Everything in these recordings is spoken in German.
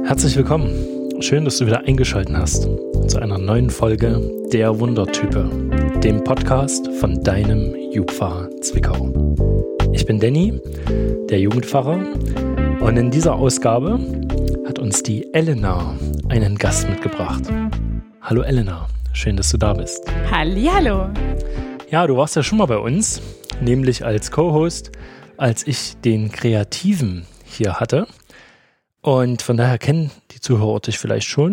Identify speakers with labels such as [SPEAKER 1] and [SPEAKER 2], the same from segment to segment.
[SPEAKER 1] Herzlich willkommen. Schön, dass du wieder eingeschaltet hast zu einer neuen Folge der Wundertype, dem Podcast von deinem Jugendpfarrer Zwickau. Ich bin Danny, der Jugendpfarrer, und in dieser Ausgabe hat uns die Elena einen Gast mitgebracht. Hallo Elena, schön, dass du da bist.
[SPEAKER 2] Hallihallo.
[SPEAKER 1] Ja, du warst ja schon mal bei uns, nämlich als Co-Host, als ich den Kreativen hier hatte. Und von daher kennen die Zuhörer dich vielleicht schon.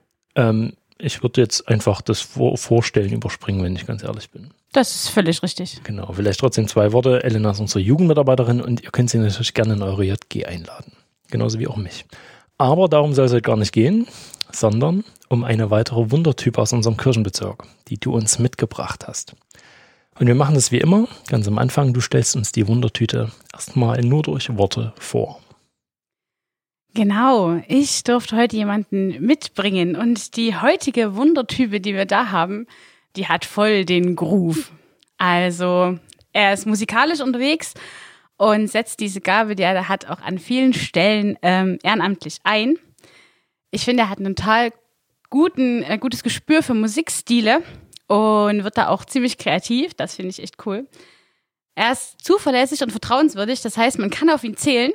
[SPEAKER 1] Ich würde jetzt einfach das Vorstellen überspringen, wenn ich ganz ehrlich bin.
[SPEAKER 2] Das ist völlig richtig.
[SPEAKER 1] Genau, vielleicht trotzdem 2 Worte. Elena ist unsere Jugendmitarbeiterin und ihr könnt sie natürlich gerne in eure JG einladen. Genauso wie auch mich. Aber darum soll es heute gar nicht gehen, sondern um eine weitere Wundertype aus unserem Kirchenbezirk, die du uns mitgebracht hast. Und wir machen das wie immer, ganz am Anfang. Du stellst uns die Wundertüte erstmal nur durch Worte vor.
[SPEAKER 2] Genau, ich durfte heute jemanden mitbringen und die heutige Wundertype, die wir da haben, die hat voll den Groove. Also er ist musikalisch unterwegs und setzt diese Gabe, die er da hat, auch an vielen Stellen ehrenamtlich ein. Ich finde, er hat ein total gutes Gespür für Musikstile und wird da auch ziemlich kreativ. Das finde ich echt cool. Er ist zuverlässig und vertrauenswürdig, das heißt, man kann auf ihn zählen.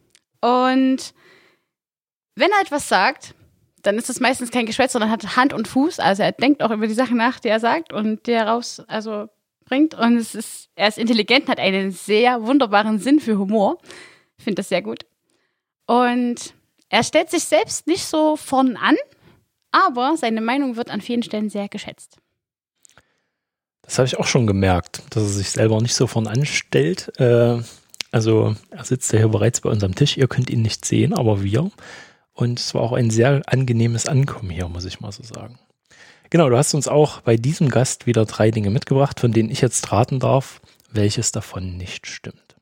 [SPEAKER 2] Und wenn er etwas sagt, dann ist es meistens kein Geschwätz, sondern hat Hand und Fuß. Also er denkt auch über die Sachen nach, die er sagt und die er bringt. Und er ist intelligent, hat einen sehr wunderbaren Sinn für Humor. Ich finde das sehr gut. Und er stellt sich selbst nicht so vorn an, aber seine Meinung wird an vielen Stellen sehr geschätzt.
[SPEAKER 1] Das habe ich auch schon gemerkt, dass er sich selber nicht so vorn anstellt. Also er sitzt ja hier bereits bei uns am Tisch. Ihr könnt ihn nicht sehen, aber wir. Und es war auch ein sehr angenehmes Ankommen hier, muss ich mal so sagen. Genau, du hast uns auch bei diesem Gast wieder 3 Dinge mitgebracht, von denen ich jetzt raten darf, welches davon nicht stimmt.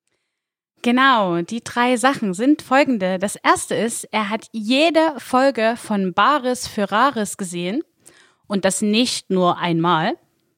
[SPEAKER 2] Genau, die 3 Sachen sind folgende. Das erste ist, er hat jede Folge von Bares für Rares gesehen und das nicht nur einmal.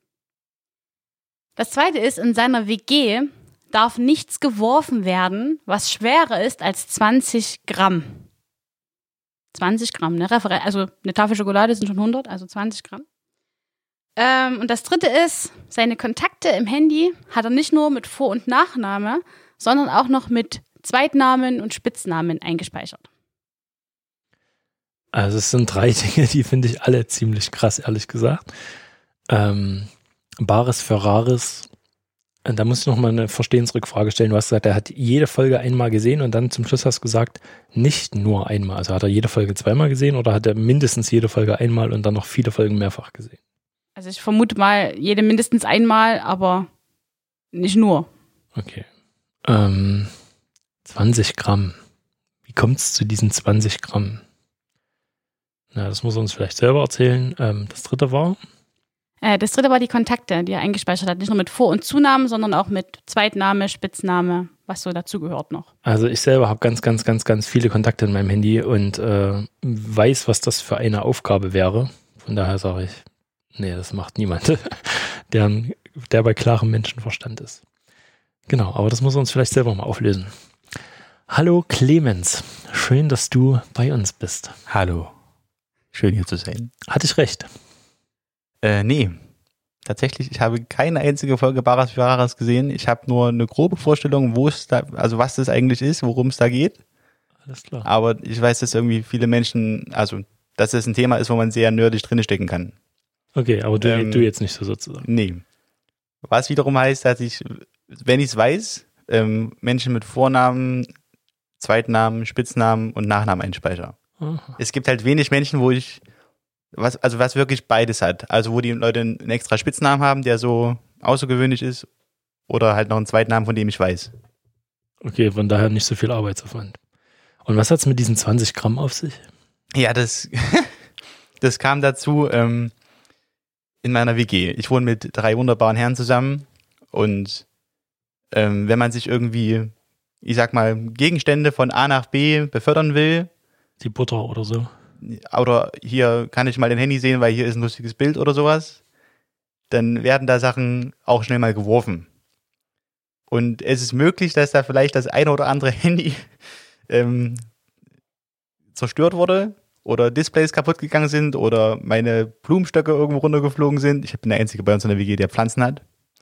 [SPEAKER 2] Das zweite ist, in seiner WG darf nichts geworfen werden, was schwerer ist als 20 Gramm. 20 Gramm, ne? Also eine Tafel Schokolade sind schon 100, also 20 Gramm. Und das dritte ist, seine Kontakte im Handy hat er nicht nur mit Vor- und Nachname, sondern auch noch mit Zweitnamen und Spitznamen eingespeichert.
[SPEAKER 1] Also es sind 3 Dinge, die finde ich alle ziemlich krass, ehrlich gesagt. Bares für Rares. Da muss ich nochmal eine Verstehensrückfrage stellen. Du hast gesagt, er hat jede Folge einmal gesehen und dann zum Schluss hast du gesagt, nicht nur einmal. Also hat er jede Folge 2-mal gesehen oder hat er mindestens jede Folge einmal und dann noch viele Folgen mehrfach gesehen?
[SPEAKER 2] Also ich vermute mal, jede mindestens einmal, aber nicht nur.
[SPEAKER 1] Okay. 20 Gramm. Wie kommt es zu diesen 20 Gramm? Na, das muss er uns vielleicht selber erzählen. Das dritte war?
[SPEAKER 2] Das dritte war die Kontakte, die er eingespeichert hat. Nicht nur mit Vor- und Zunamen, sondern auch mit Zweitname, Spitzname, was so dazugehört noch.
[SPEAKER 1] Also ich selber habe ganz viele Kontakte in meinem Handy und weiß, was das für eine Aufgabe wäre. Von daher sage ich, nee, das macht niemand, der bei klarem Menschenverstand ist. Genau, aber das muss er uns vielleicht selber mal auflösen. Hallo Clemens, schön, dass du bei uns bist.
[SPEAKER 3] Hallo, schön hier zu sein.
[SPEAKER 1] Hatte ich recht?
[SPEAKER 3] Nee, tatsächlich, ich habe keine einzige Folge Bares für Rares gesehen. Ich habe nur eine grobe Vorstellung, was das eigentlich ist, worum es da geht.
[SPEAKER 1] Alles klar.
[SPEAKER 3] Aber ich weiß, dass irgendwie viele Menschen, dass es ein Thema ist, wo man sehr nerdig drin stecken kann.
[SPEAKER 1] Okay, aber du jetzt nicht so sozusagen.
[SPEAKER 3] Nee. Was wiederum heißt, dass ich, wenn ich es weiß, Menschen mit Vornamen, Zweitnamen, Spitznamen und Nachnamen einspeichere.
[SPEAKER 1] Aha.
[SPEAKER 3] Es gibt halt wenig Menschen, was wirklich beides hat. Also wo die Leute einen extra Spitznamen haben, der so außergewöhnlich ist, oder halt noch einen Zweitnamen, von dem ich weiß.
[SPEAKER 1] Okay, von daher nicht so viel Arbeitsaufwand. Und was hat es mit diesen 20 Gramm auf sich?
[SPEAKER 3] Ja, das kam dazu in meiner WG. Ich wohne mit 3 wunderbaren Herren zusammen und wenn man sich irgendwie, ich sag mal, Gegenstände von A nach B befördern will.
[SPEAKER 1] Die Butter oder so.
[SPEAKER 3] Oder hier kann ich mal dein Handy sehen, weil hier ist ein lustiges Bild oder sowas. Dann werden da Sachen auch schnell mal geworfen. Und es ist möglich, dass da vielleicht das eine oder andere Handy zerstört wurde oder Displays kaputt gegangen sind oder meine Blumenstöcke irgendwo runtergeflogen sind. Ich bin der Einzige bei uns in der WG, der Pflanzen hat.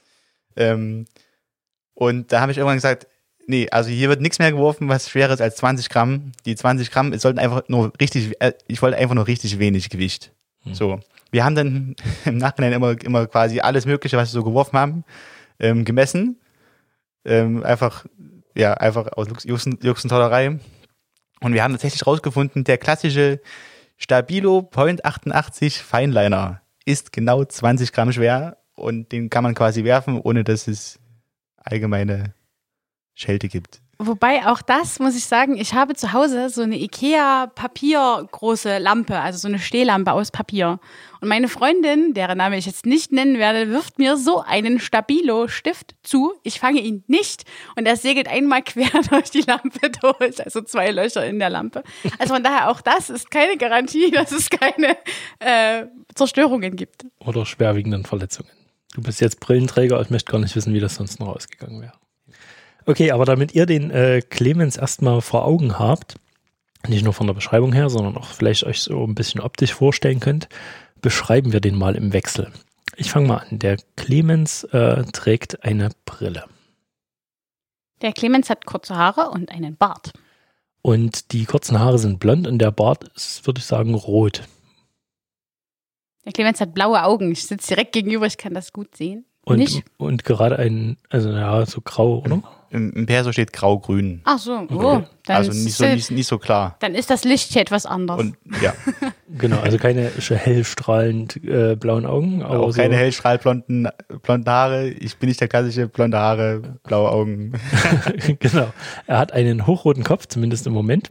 [SPEAKER 3] Und da habe ich irgendwann gesagt, nee, also hier wird nichts mehr geworfen, was schwerer ist als 20 Gramm. Die 20 Gramm, es sollten einfach nur richtig, ich wollte einfach nur richtig wenig Gewicht. So. Wir haben dann im Nachhinein immer quasi alles Mögliche, was wir so geworfen haben, gemessen. Einfach aus Juxentollerei. Und wir haben tatsächlich rausgefunden, der klassische Stabilo Point 88 Fineliner ist genau 20 Gramm schwer und den kann man quasi werfen, ohne dass es allgemeine Schelte gibt.
[SPEAKER 2] Wobei auch das, muss ich sagen, ich habe zu Hause so eine Ikea-Papiergroße Lampe, also so eine Stehlampe aus Papier. Und meine Freundin, deren Name ich jetzt nicht nennen werde, wirft mir so einen Stabilo-Stift zu. Ich fange ihn nicht und er segelt einmal quer durch die Lampe durch, also 2 Löcher in der Lampe. Also von daher auch das ist keine Garantie, dass es keine Zerstörungen gibt.
[SPEAKER 1] Oder schwerwiegenden Verletzungen. Du bist jetzt Brillenträger, ich möchte gar nicht wissen, wie das sonst noch ausgegangen wäre. Okay, aber damit ihr den Clemens erstmal vor Augen habt, nicht nur von der Beschreibung her, sondern auch vielleicht euch so ein bisschen optisch vorstellen könnt, beschreiben wir den mal im Wechsel. Ich fange mal an. Der Clemens trägt eine Brille.
[SPEAKER 2] Der Clemens hat kurze Haare und einen Bart.
[SPEAKER 1] Und die kurzen Haare sind blond und der Bart ist, würde ich sagen, rot.
[SPEAKER 2] Der Clemens hat blaue Augen. Ich sitze direkt gegenüber, ich kann das gut sehen.
[SPEAKER 1] Und gerade so grau, oder?
[SPEAKER 3] Im Perso steht grau-grün.
[SPEAKER 2] Ach so,
[SPEAKER 1] Okay.
[SPEAKER 2] dann
[SPEAKER 3] Also nicht so klar.
[SPEAKER 2] Dann ist das Licht hier etwas anders.
[SPEAKER 3] Und ja,
[SPEAKER 1] Genau, also keine hellstrahlend blauen Augen. Aber
[SPEAKER 3] auch keine hellstrahlblonden Haare. Ich bin nicht der klassische blonde Haare, blaue Augen.
[SPEAKER 1] Genau. Er hat einen hochroten Kopf, zumindest im Moment.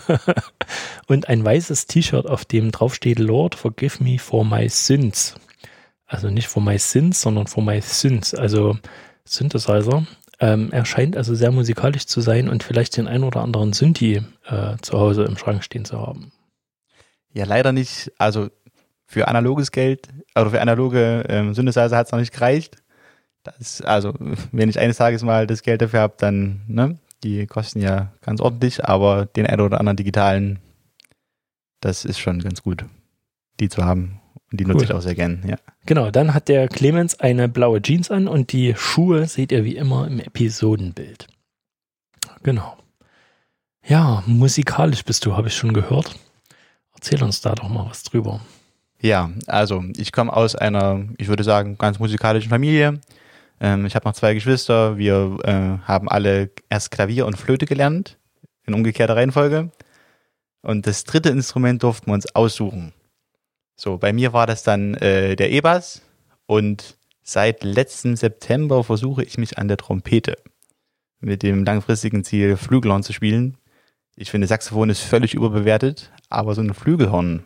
[SPEAKER 1] Und ein weißes T-Shirt, auf dem draufsteht Lord, forgive me for my sins. Also nicht for my sins, sondern for my sins. Also Synthesizer. Er scheint also sehr musikalisch zu sein und vielleicht den ein oder anderen Synthi zu Hause im Schrank stehen zu haben.
[SPEAKER 3] Ja, leider nicht. Also für analoges Geld, oder für analoge Synthesizer hat es noch nicht gereicht. Also wenn ich eines Tages mal das Geld dafür habe, dann, ne, die kosten ja ganz ordentlich, aber den einen oder anderen digitalen, das ist schon ganz gut, die zu haben. Und die nutze ich auch sehr gern, ja.
[SPEAKER 1] Genau, dann hat der Clemens eine blaue Jeans an und die Schuhe seht ihr wie immer im Episodenbild. Genau. Ja, musikalisch bist du, habe ich schon gehört. Erzähl uns da doch mal was drüber.
[SPEAKER 3] Ja, also ich komme aus einer, ich würde sagen, ganz musikalischen Familie. Ich habe noch 2 Geschwister. Wir haben alle erst Klavier und Flöte gelernt, in umgekehrter Reihenfolge. Und das 3. Instrument durften wir uns aussuchen. So, bei mir war das dann der E-Bass und seit letztem September versuche ich mich an der Trompete mit dem langfristigen Ziel, Flügelhorn zu spielen. Ich finde, Saxophon ist völlig überbewertet, aber so ein Flügelhorn,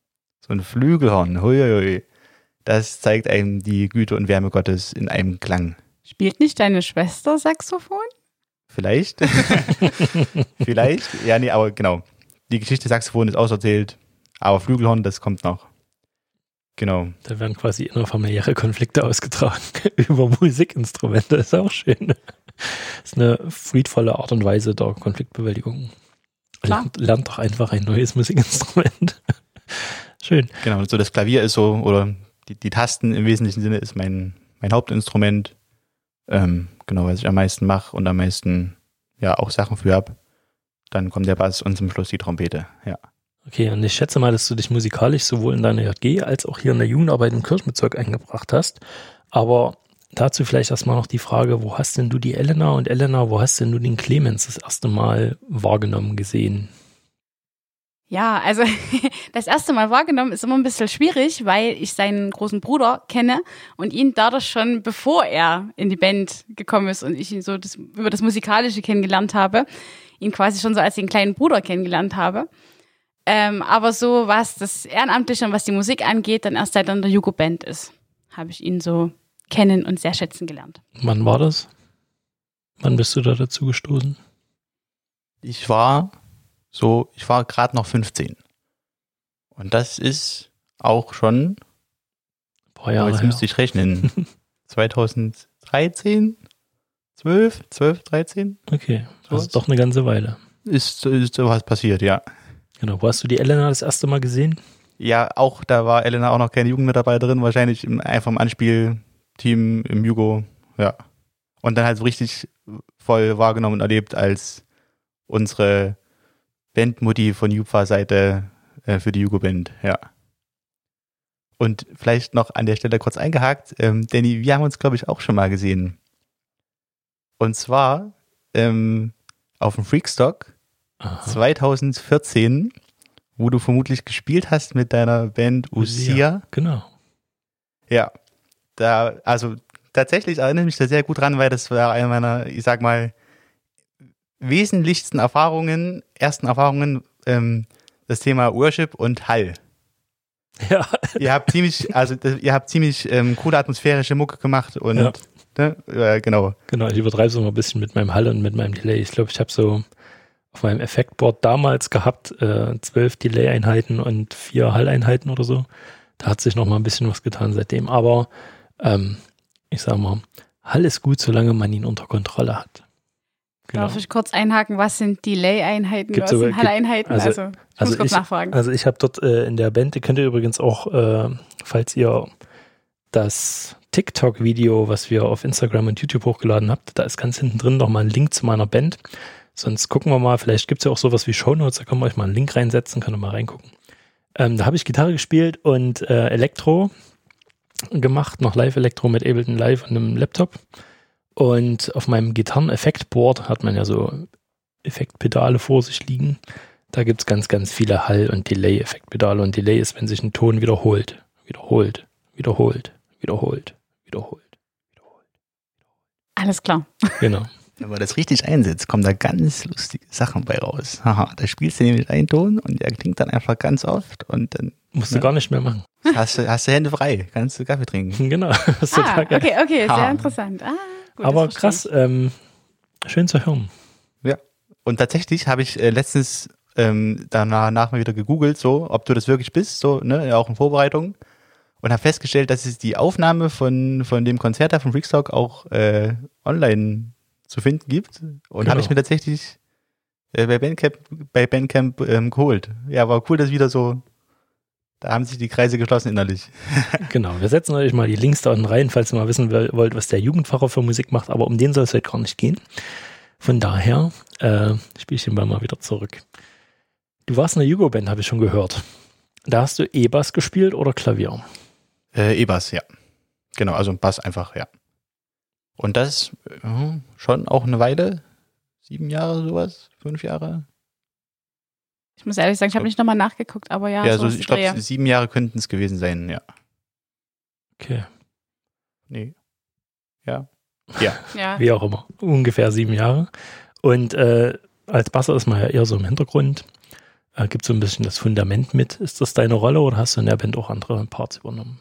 [SPEAKER 3] huiuiui, das zeigt einem die Güte und Wärme Gottes in einem Klang.
[SPEAKER 2] Spielt nicht deine Schwester Saxophon?
[SPEAKER 3] Vielleicht. Vielleicht. Ja, nee, aber genau. Die Geschichte Saxophon ist auserzählt, aber Flügelhorn, das kommt noch. Genau.
[SPEAKER 1] Da werden quasi innerfamiliäre Konflikte ausgetragen über Musikinstrumente. Ist auch schön. Das ist eine friedvolle Art und Weise der Konfliktbewältigung. Lernt doch einfach ein neues Musikinstrument. Schön.
[SPEAKER 3] Genau, so das Klavier ist so, oder die Tasten im wesentlichen Sinne ist mein Hauptinstrument. Genau, was ich am meisten mache und am meisten ja auch Sachen für habe. Dann kommt der Bass und zum Schluss die Trompete, ja.
[SPEAKER 1] Okay, und ich schätze mal, dass du dich musikalisch sowohl in deiner JG als auch hier in der Jugendarbeit im Kirchenbezirk eingebracht hast. Aber dazu vielleicht erstmal noch die Frage, wo hast denn du die Elena und Elena, wo hast denn du den Clemens das erste Mal wahrgenommen, gesehen?
[SPEAKER 2] Ja, also das erste Mal wahrgenommen ist immer ein bisschen schwierig, weil ich seinen großen Bruder kenne und ihn dadurch schon, bevor er in die Band gekommen ist und ich ihn so über das Musikalische kennengelernt habe, ihn quasi schon so als den kleinen Bruder kennengelernt habe. Aber so, was das Ehrenamtliche und was die Musik angeht, dann erst seit er in der Jugo-Band ist, habe ich ihn so kennen und sehr schätzen gelernt.
[SPEAKER 1] Wann war das? Wann bist du da dazu gestoßen?
[SPEAKER 3] Ich war gerade noch 15. Und das ist auch schon,
[SPEAKER 1] ein paar Jahre
[SPEAKER 3] jetzt müsste ich rechnen, 2013, 12, 13?
[SPEAKER 1] Okay,
[SPEAKER 3] Sowas?
[SPEAKER 1] also doch eine ganze Weile.
[SPEAKER 3] Ist sowas passiert, ja.
[SPEAKER 1] Genau, wo hast du die Elena das erste Mal gesehen?
[SPEAKER 3] Ja, auch, da war Elena auch noch keine Jugendmitarbeiterin, wahrscheinlich einfach im Anspielteam im Jugo, ja. Und dann halt so richtig voll wahrgenommen und erlebt als unsere Bandmutti von Jupfa-Seite für die Jugo-Band, ja. Und vielleicht noch an der Stelle kurz eingehakt, Danny, wir haben uns, glaube ich, auch schon mal gesehen. Und zwar auf dem Freakstock 2014, wo du vermutlich gespielt hast mit deiner Band Usia.
[SPEAKER 1] Genau.
[SPEAKER 3] Ja, also tatsächlich erinnere ich mich da sehr gut dran, weil das war eine meiner, ich sag mal, wesentlichsten ersten Erfahrungen, das Thema Worship und Hall.
[SPEAKER 1] Ja.
[SPEAKER 3] Ihr habt ziemlich coole atmosphärische Mucke gemacht und
[SPEAKER 1] ja.
[SPEAKER 3] Ne? Genau.
[SPEAKER 1] Genau, ich übertreibe es immer ein bisschen mit meinem Hall und mit meinem Delay. Ich glaube, ich habe so auf meinem Effektboard damals gehabt 12 Delay-Einheiten und 4 Hall-Einheiten oder so. Da hat sich noch mal ein bisschen was getan seitdem. Aber ich sag mal, Hall ist gut, solange man ihn unter Kontrolle hat.
[SPEAKER 2] Genau. Darf ich kurz einhaken, was sind Delay-Einheiten, was sind Hall-Einheiten? Also ich muss kurz nachfragen.
[SPEAKER 1] Also ich habe dort in der Band, ihr könnt ihr übrigens auch, falls ihr das TikTok-Video, was wir auf Instagram und YouTube hochgeladen habt, da ist ganz hinten drin noch mal ein Link zu meiner Band. Sonst gucken wir mal, vielleicht gibt es ja auch sowas wie Shownotes, da können wir euch mal einen Link reinsetzen, könnt ihr mal reingucken. Da habe ich Gitarre gespielt und Elektro gemacht, noch Live-Elektro mit Ableton Live und einem Laptop. Und auf meinem Gitarren-Effektboard hat man ja so Effektpedale vor sich liegen. Da gibt es ganz, ganz viele Hall- und Delay-Effektpedale. Und Delay ist, wenn sich ein Ton wiederholt.
[SPEAKER 2] Alles klar.
[SPEAKER 3] Genau. Wenn man das richtig einsetzt, kommen da ganz lustige Sachen bei raus. Haha, da spielst du nämlich einen Ton und der klingt dann einfach ganz oft und dann
[SPEAKER 1] musst du gar nicht mehr machen.
[SPEAKER 3] Hast du Hände frei, kannst du Kaffee trinken.
[SPEAKER 1] Genau. Das ist total geil.
[SPEAKER 2] Okay, sehr interessant.
[SPEAKER 1] Gut, aber krass, schön zu hören.
[SPEAKER 3] Ja, und tatsächlich habe ich letztens danach mal wieder gegoogelt, so, ob du das wirklich bist, so, ne, auch in Vorbereitung. Und habe festgestellt, dass es die Aufnahme von dem Konzert da von Freakstock auch online zu finden gibt. Und habe ich mir tatsächlich bei Bandcamp geholt. Ja, war cool, dass wieder so, da haben sich die Kreise geschlossen innerlich.
[SPEAKER 1] Genau, wir setzen euch mal die Links da unten rein, falls ihr mal wissen wollt, was der Jugendpfarrer für Musik macht, aber um den soll es halt gar nicht gehen. Von daher spiele ich den Ball mal wieder zurück. Du warst in der Jugo-Band, habe ich schon gehört. Da hast du E-Bass gespielt oder Klavier?
[SPEAKER 3] E-Bass, ja. Genau, also Bass einfach, ja. Und das schon auch eine Weile, 7 Jahre sowas, 5 Jahre.
[SPEAKER 2] Ich muss ehrlich sagen, ich habe nicht nochmal nachgeguckt, aber ja.
[SPEAKER 3] Ja, so ich glaube 7 Jahre könnten es gewesen sein, ja.
[SPEAKER 1] Okay.
[SPEAKER 3] Nee. Ja.
[SPEAKER 2] Ja.
[SPEAKER 1] Wie auch immer. Ungefähr 7 Jahre. Und als Basser ist man ja eher so im Hintergrund. Gibt so ein bisschen das Fundament mit. Ist das deine Rolle oder hast du in der Band auch andere Parts übernommen?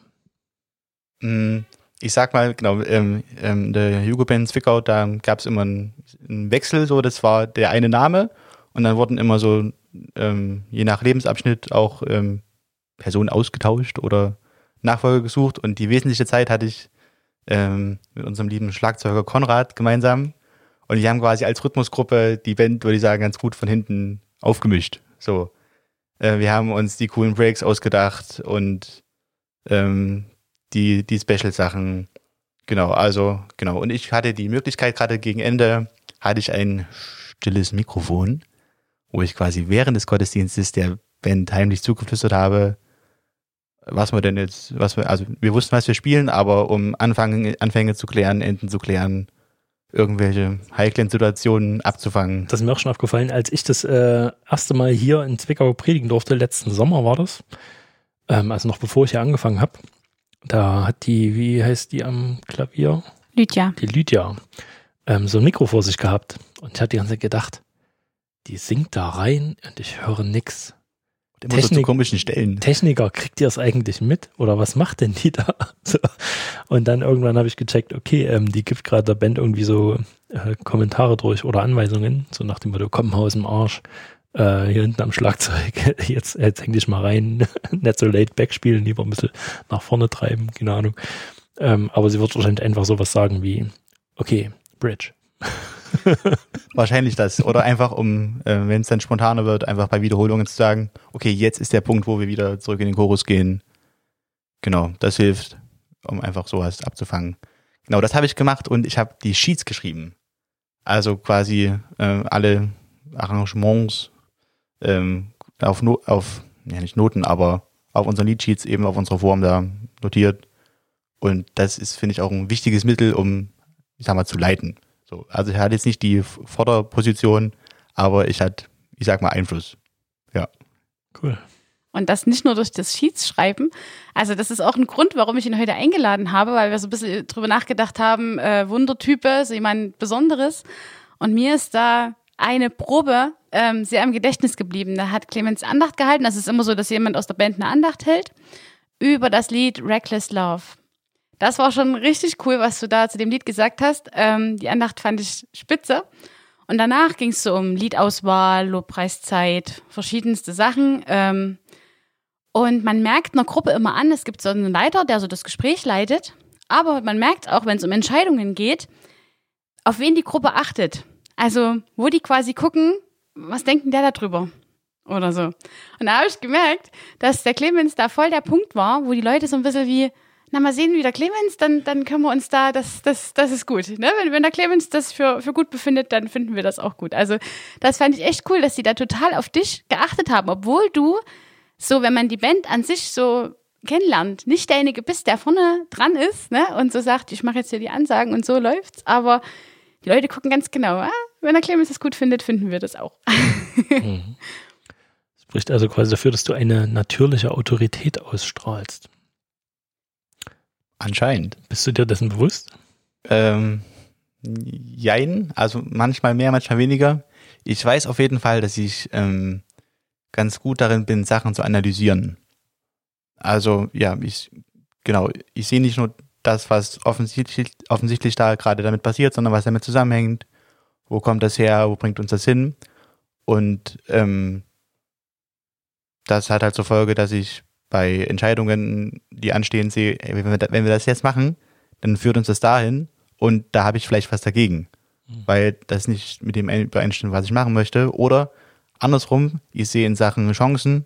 [SPEAKER 3] Ich sag mal, genau, der Jugo-Band Zwickau, da gab es immer einen Wechsel, so, das war der eine Name und dann wurden immer so, je nach Lebensabschnitt auch Personen ausgetauscht oder Nachfolger gesucht und die wesentliche Zeit hatte ich mit unserem lieben Schlagzeuger Konrad gemeinsam und wir haben quasi als Rhythmusgruppe die Band, würde ich sagen, ganz gut von hinten aufgemischt. So, wir haben uns die coolen Breaks ausgedacht und die Special-Sachen, genau, und ich hatte die Möglichkeit, gerade gegen Ende hatte ich ein stilles Mikrofon, wo ich quasi während des Gottesdienstes der Band heimlich zugeflüstert habe, wir wussten, was wir spielen, aber um Anfänge zu klären, Enden zu klären, irgendwelche heiklen Situationen abzufangen.
[SPEAKER 1] Das ist mir auch schon aufgefallen, als ich das erste Mal hier in Zwickau predigen durfte, letzten Sommer war das, also noch bevor ich hier angefangen habe. Da hat wie heißt die am Klavier?
[SPEAKER 2] Lydia.
[SPEAKER 1] Die Lydia. So ein Mikro vor sich gehabt. Und ich hatte die ganze Zeit gedacht, die singt da rein und ich höre nix.
[SPEAKER 3] Immer so zu komischen Stellen.
[SPEAKER 1] Techniker, kriegt ihr es eigentlich mit? Oder was macht denn die da? So. Und dann irgendwann habe ich gecheckt, okay, die gibt gerade der Band irgendwie so Kommentare durch oder Anweisungen. So nach dem Motto, komm, Haus im Arsch. Hier hinten am Schlagzeug, jetzt häng dich mal rein, nicht so laid back spielen, lieber ein bisschen nach vorne treiben, keine Ahnung. Aber sie wird wahrscheinlich einfach sowas sagen wie, okay, Bridge.
[SPEAKER 3] Wahrscheinlich das. Oder einfach, wenn es dann spontaner wird, einfach bei Wiederholungen zu sagen, okay, jetzt ist der Punkt, wo wir wieder zurück in den Chorus gehen. Genau, das hilft, um einfach sowas abzufangen. Genau, das habe ich gemacht und ich habe die Sheets geschrieben. Also quasi alle Arrangements nicht Noten, aber auf unseren Liedsheets eben auf unserer Form da notiert. Und das ist, finde ich, auch ein wichtiges Mittel, um, ich sag mal, zu leiten. So, also ich hatte jetzt nicht die Vorderposition, aber ich sag mal, Einfluss. Ja.
[SPEAKER 1] Cool.
[SPEAKER 2] Und das nicht nur durch das Sheets schreiben. Also das ist auch ein Grund, warum ich ihn heute eingeladen habe, weil wir so ein bisschen drüber nachgedacht haben, Wundertype, so jemand Besonderes. Und mir ist da eine Probe sehr im Gedächtnis geblieben. Da hat Clemens Andacht gehalten. Das ist immer so, dass jemand aus der Band eine Andacht hält über das Lied Reckless Love. Das war schon richtig cool, was du da zu dem Lied gesagt hast. Die Andacht fand ich spitze. Und danach ging es so um Liedauswahl, Lobpreiszeit, verschiedenste Sachen. Und man merkt einer Gruppe immer an, es gibt so einen Leiter, der so das Gespräch leitet. Aber man merkt auch, wenn es um Entscheidungen geht, auf wen die Gruppe achtet. Also wo die quasi gucken, was denkt denn der da drüber? Oder so. Und da habe ich gemerkt, dass der Clemens da voll der Punkt war, wo die Leute so ein bisschen wie, na, mal sehen, wie der Clemens, dann können wir uns da, das ist gut. Ne? Wenn der Clemens das für gut befindet, dann finden wir das auch gut. Also das fand ich echt cool, dass die da total auf dich geachtet haben, obwohl du so, wenn man die Band an sich so kennenlernt, nicht derjenige bist, der vorne dran ist, ne? Und so sagt, ich mache jetzt hier die Ansagen und so läuft's, aber die Leute gucken ganz genau, wenn der Clemens das gut findet, finden wir das auch.
[SPEAKER 1] Mhm. Das spricht also quasi dafür, dass du eine natürliche Autorität ausstrahlst.
[SPEAKER 3] Anscheinend.
[SPEAKER 1] Bist du dir dessen bewusst?
[SPEAKER 3] Jein, also manchmal mehr, manchmal weniger. Ich weiß auf jeden Fall, dass ich ganz gut darin bin, Sachen zu analysieren. Also ja, ich sehe nicht nur das, was offensichtlich da gerade damit passiert, sondern was damit zusammenhängt. Wo kommt das her? Wo bringt uns das hin? Und das hat halt zur Folge, dass ich bei Entscheidungen, die anstehen, sehe, wenn wir das jetzt machen, dann führt uns das dahin und da habe ich vielleicht was dagegen, weil das nicht mit dem übereinstimmt, was ich machen möchte. Oder andersrum, ich sehe in Sachen Chancen,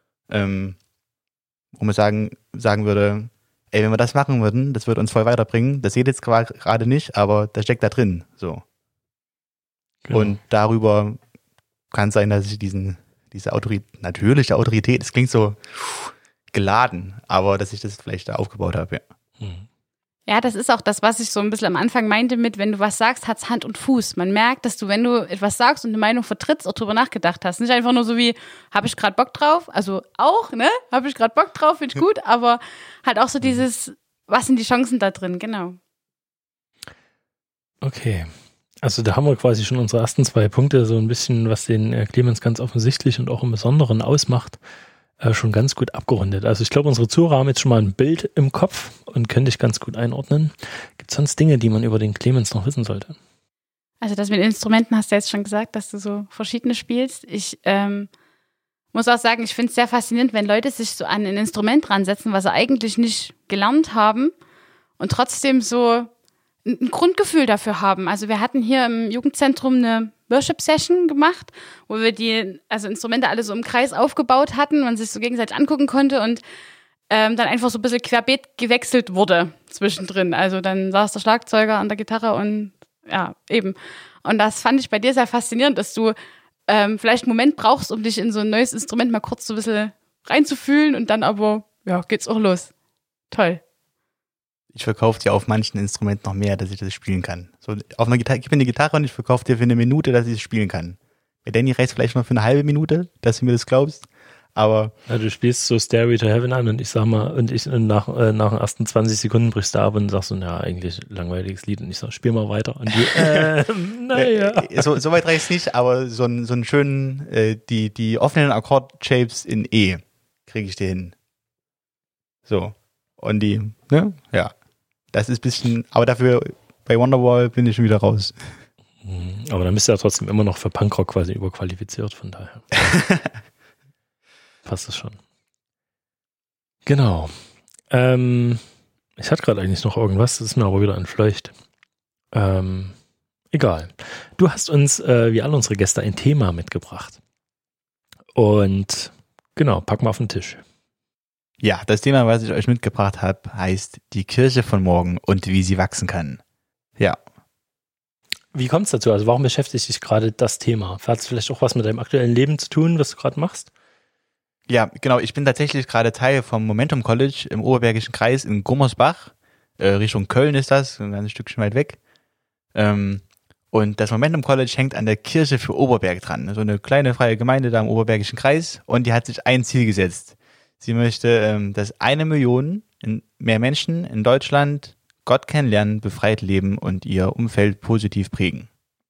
[SPEAKER 3] wo man sagen würde, wenn wir das machen würden, das würde uns voll weiterbringen. Das seht ihr jetzt gerade nicht, aber das steckt da drin. So. Genau. Und darüber kann es sein, dass ich diese natürliche Autorität, das klingt so geladen, aber dass ich das vielleicht da aufgebaut habe, ja.
[SPEAKER 2] Ja, das ist auch das, was ich so ein bisschen am Anfang meinte mit, wenn du was sagst, hat's Hand und Fuß. Man merkt, dass du, wenn du etwas sagst und eine Meinung vertrittst, auch drüber nachgedacht hast. Nicht einfach nur so wie, habe ich gerade Bock drauf? Also auch, ne? Habe ich gerade Bock drauf, finde ich gut, aber halt auch so dieses, was sind die Chancen da drin, genau.
[SPEAKER 1] Okay. Also da haben wir quasi schon unsere ersten 2 Punkte, so ein bisschen, was den Clemens ganz offensichtlich und auch im Besonderen ausmacht, schon ganz gut abgerundet. Also ich glaube, unsere Zuhörer haben jetzt schon mal ein Bild im Kopf und können dich ganz gut einordnen. Gibt es sonst Dinge, die man über den Clemens noch wissen sollte?
[SPEAKER 2] Also das mit Instrumenten hast du jetzt schon gesagt, dass du so verschiedene spielst. Ich muss auch sagen, ich finde es sehr faszinierend, wenn Leute sich so an ein Instrument ransetzen, was sie eigentlich nicht gelernt haben und trotzdem so ein Grundgefühl dafür haben. Also wir hatten hier im Jugendzentrum eine Worship-Session gemacht, wo wir die Instrumente alle so im Kreis aufgebaut hatten, man sich so gegenseitig angucken konnte und dann einfach so ein bisschen querbeet gewechselt wurde zwischendrin. Also dann saß der Schlagzeuger an der Gitarre und ja, eben. Und das fand ich bei dir sehr faszinierend, dass du vielleicht einen Moment brauchst, um dich in so ein neues Instrument mal kurz so ein bisschen reinzufühlen und dann aber, ja, geht's auch los. Toll.
[SPEAKER 3] Ich verkaufe dir auf manchen Instrumenten noch mehr, dass ich das spielen kann. So, auf einer Gitarre, gib mir eine Gitarre und ich verkaufe dir für eine Minute, dass ich es spielen kann. Bei Danny reicht vielleicht noch für eine halbe Minute, dass du mir das glaubst. Aber
[SPEAKER 1] ja, du spielst so Stairway to Heaven an und ich sag mal, nach den ersten 20 Sekunden brichst du ab und sagst so, ja, eigentlich langweiliges Lied. Und ich sag, spiel mal weiter. Und die, naja.
[SPEAKER 3] So weit reicht es nicht, aber so einen schönen, die offenen Akkord-Shapes in E kriege ich dir hin. So. Und die, ne? Ja. Das ist ein bisschen, aber dafür bei Wonderwall bin ich schon wieder raus.
[SPEAKER 1] Aber dann bist du ja trotzdem immer noch für Punkrock quasi überqualifiziert, von daher. Passt das schon. Genau. Ich hatte gerade eigentlich noch irgendwas, das ist mir aber wieder entfleucht. Egal. Du hast uns, wie alle unsere Gäste, ein Thema mitgebracht. Und genau, pack mal auf den Tisch.
[SPEAKER 3] Ja, das Thema, was ich euch mitgebracht habe, heißt die Kirche von morgen und wie sie wachsen kann. Ja.
[SPEAKER 1] Wie kommt es dazu? Also warum beschäftigt dich gerade das Thema? Hat es vielleicht auch was mit deinem aktuellen Leben zu tun, was du gerade machst?
[SPEAKER 3] Ja, genau. Ich bin tatsächlich gerade Teil vom Momentum College im Oberbergischen Kreis in Gummersbach. Richtung Köln ist das, ein ganzes Stückchen weit weg. Und das Momentum College hängt an der Kirche für Oberberg dran. So eine kleine freie Gemeinde da im Oberbergischen Kreis. Und die hat sich ein Ziel gesetzt. Sie möchte, dass 1 Million mehr Menschen in Deutschland Gott kennenlernen, befreit leben und ihr Umfeld positiv prägen.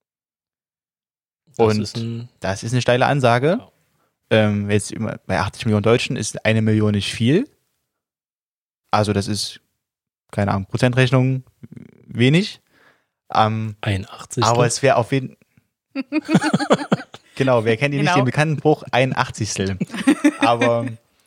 [SPEAKER 3] Das ist eine steile Ansage. Ja. Jetzt bei 80 Millionen Deutschen ist 1 Million nicht viel. Also das ist, keine Ahnung, Prozentrechnung wenig.
[SPEAKER 1] 81.
[SPEAKER 3] Aber es wäre auf jeden Genau, wer kennt ihn nicht, den bekannten Spruch 81. Aber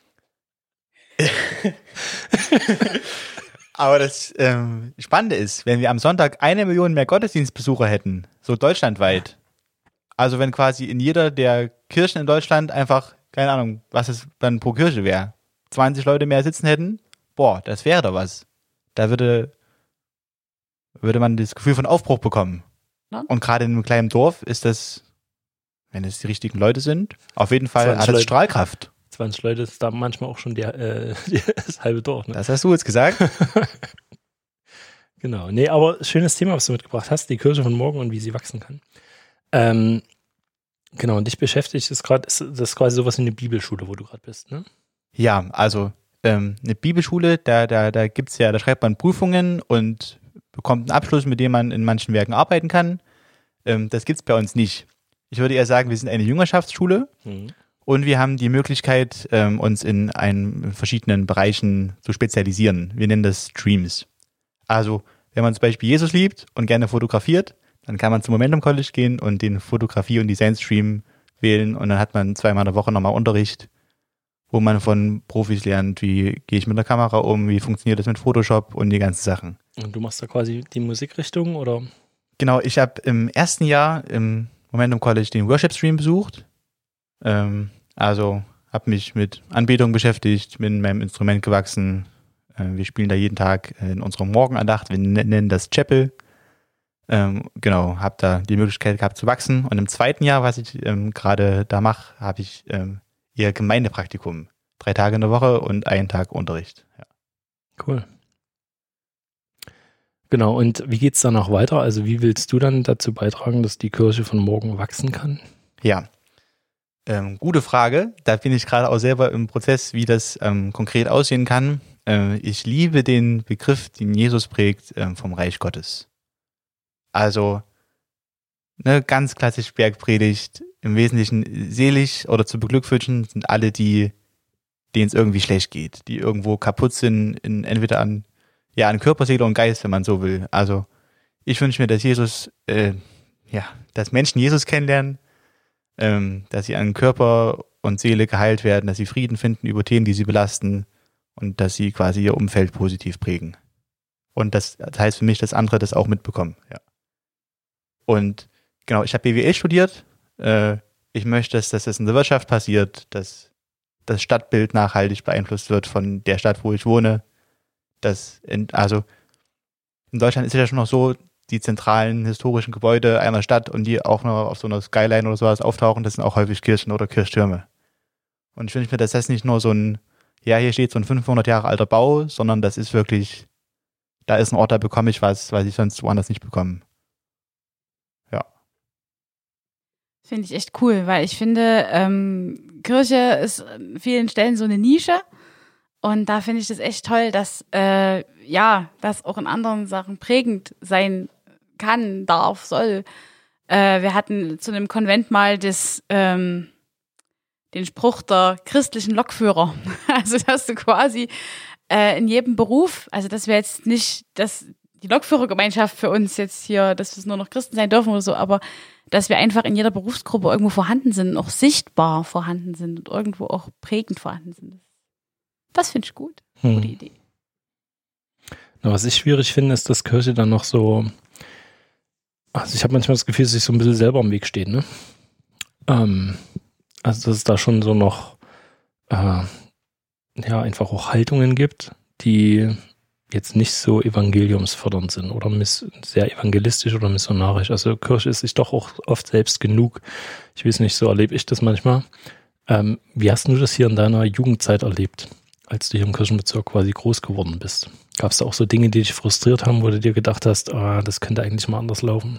[SPEAKER 3] aber das Spannende ist, wenn wir am Sonntag 1 Million mehr Gottesdienstbesucher hätten, so deutschlandweit, also wenn quasi in jeder der Kirchen in Deutschland einfach, keine Ahnung, was es dann pro Kirche wäre, 20 Leute mehr sitzen hätten, boah, das wäre doch was. Da würde man das Gefühl von Aufbruch bekommen. Ja. Und gerade in einem kleinen Dorf ist das, wenn es die richtigen Leute sind, auf jeden Fall hat es Strahlkraft.
[SPEAKER 1] 20 Leute ist da manchmal auch schon das halbe Dorf. Ne?
[SPEAKER 3] Das hast du jetzt gesagt.
[SPEAKER 1] Genau. Nee, aber schönes Thema, was du mitgebracht hast, die Kirche von morgen und wie sie wachsen kann. Genau, und dich beschäftigt ist das quasi sowas wie eine Bibelschule, wo du gerade bist, ne?
[SPEAKER 3] Ja, also eine Bibelschule, da gibt's ja, da schreibt man Prüfungen und bekommt einen Abschluss, mit dem man in manchen Werken arbeiten kann. Das gibt's bei uns nicht. Ich würde eher sagen, wir sind eine Jüngerschaftsschule. Und wir haben die Möglichkeit, uns in verschiedenen Bereichen zu spezialisieren. Wir nennen das Streams. Also, wenn man zum Beispiel Jesus liebt und gerne fotografiert, dann kann man zum Momentum College gehen und den Fotografie- und Design-Stream wählen. Und dann hat man 2-mal in der Woche nochmal Unterricht, wo man von Profis lernt, wie gehe ich mit der Kamera um, wie funktioniert das mit Photoshop und die ganzen Sachen.
[SPEAKER 1] Und du machst da quasi die Musikrichtung, oder?
[SPEAKER 3] Genau, ich habe im ersten Jahr im Momentum College den Worship-Stream besucht. Also habe mich mit Anbetung beschäftigt, mit meinem Instrument gewachsen. Wir spielen da jeden Tag in unserer Morgenandacht, wir nennen das Chapel. Genau, habe da die Möglichkeit gehabt zu wachsen. Und im zweiten Jahr, was ich gerade da mache, habe ich eher Gemeindepraktikum. 3 Tage in der Woche und 1 Tag Unterricht. Ja.
[SPEAKER 1] Cool. Genau, und wie geht's dann noch weiter? Also wie willst du dann dazu beitragen, dass die Kirche von morgen wachsen kann?
[SPEAKER 3] Ja, gute Frage. Da bin ich gerade auch selber im Prozess, wie das konkret aussehen kann. Ich liebe den Begriff, den Jesus prägt, vom Reich Gottes. Also, ne, ganz klassisch Bergpredigt, im Wesentlichen selig oder zu beglückwünschen sind alle, denen es irgendwie schlecht geht, die irgendwo kaputt sind, entweder an Körper, Seele und Geist, wenn man so will. Also, ich wünsche mir, dass dass Menschen Jesus kennenlernen, dass sie an Körper und Seele geheilt werden, dass sie Frieden finden über Themen, die sie belasten und dass sie quasi ihr Umfeld positiv prägen. Und das heißt für mich, dass andere das auch mitbekommen. Ja. Und genau, ich habe BWL studiert. Ich möchte, dass das in der Wirtschaft passiert, dass das Stadtbild nachhaltig beeinflusst wird von der Stadt, wo ich wohne. In Deutschland ist es ja schon noch so, die zentralen historischen Gebäude einer Stadt und die auch noch auf so einer Skyline oder sowas auftauchen, das sind auch häufig Kirchen oder Kirchtürme. Und ich wünsche mir, dass das nicht nur so ein, hier steht so ein 500 Jahre alter Bau, sondern das ist wirklich, da ist ein Ort, da bekomme ich was ich sonst woanders nicht bekomme. Ja.
[SPEAKER 2] Finde ich echt cool, weil ich finde, Kirche ist an vielen Stellen so eine Nische. Und da finde ich das echt toll, dass das auch in anderen Sachen prägend sein kann, darf, soll. Wir hatten zu einem Konvent mal den Spruch der christlichen Lokführer. Also dass du quasi in jedem Beruf, also dass wir jetzt nicht, dass die Lokführergemeinschaft für uns jetzt hier, dass wir nur noch Christen sein dürfen oder so, aber dass wir einfach in jeder Berufsgruppe irgendwo vorhanden sind, auch sichtbar vorhanden sind und irgendwo auch prägend vorhanden sind. Das finde ich gut. Gute Idee.
[SPEAKER 1] Na, was ich schwierig finde, ist, dass Kirche dann noch so Also ich habe manchmal das Gefühl, dass ich so ein bisschen selber im Weg stehe, ne? Also dass es da schon so noch einfach auch Haltungen gibt, die jetzt nicht so evangeliumsfördernd sind oder sehr evangelistisch oder missionarisch. Also Kirche ist sich doch auch oft selbst genug. Ich weiß nicht, so erlebe ich das manchmal. Wie hast du das hier in deiner Jugendzeit erlebt, als du hier im Kirchenbezirk quasi groß geworden bist? Gab es da auch so Dinge, die dich frustriert haben, wo du dir gedacht hast, das könnte eigentlich mal anders laufen?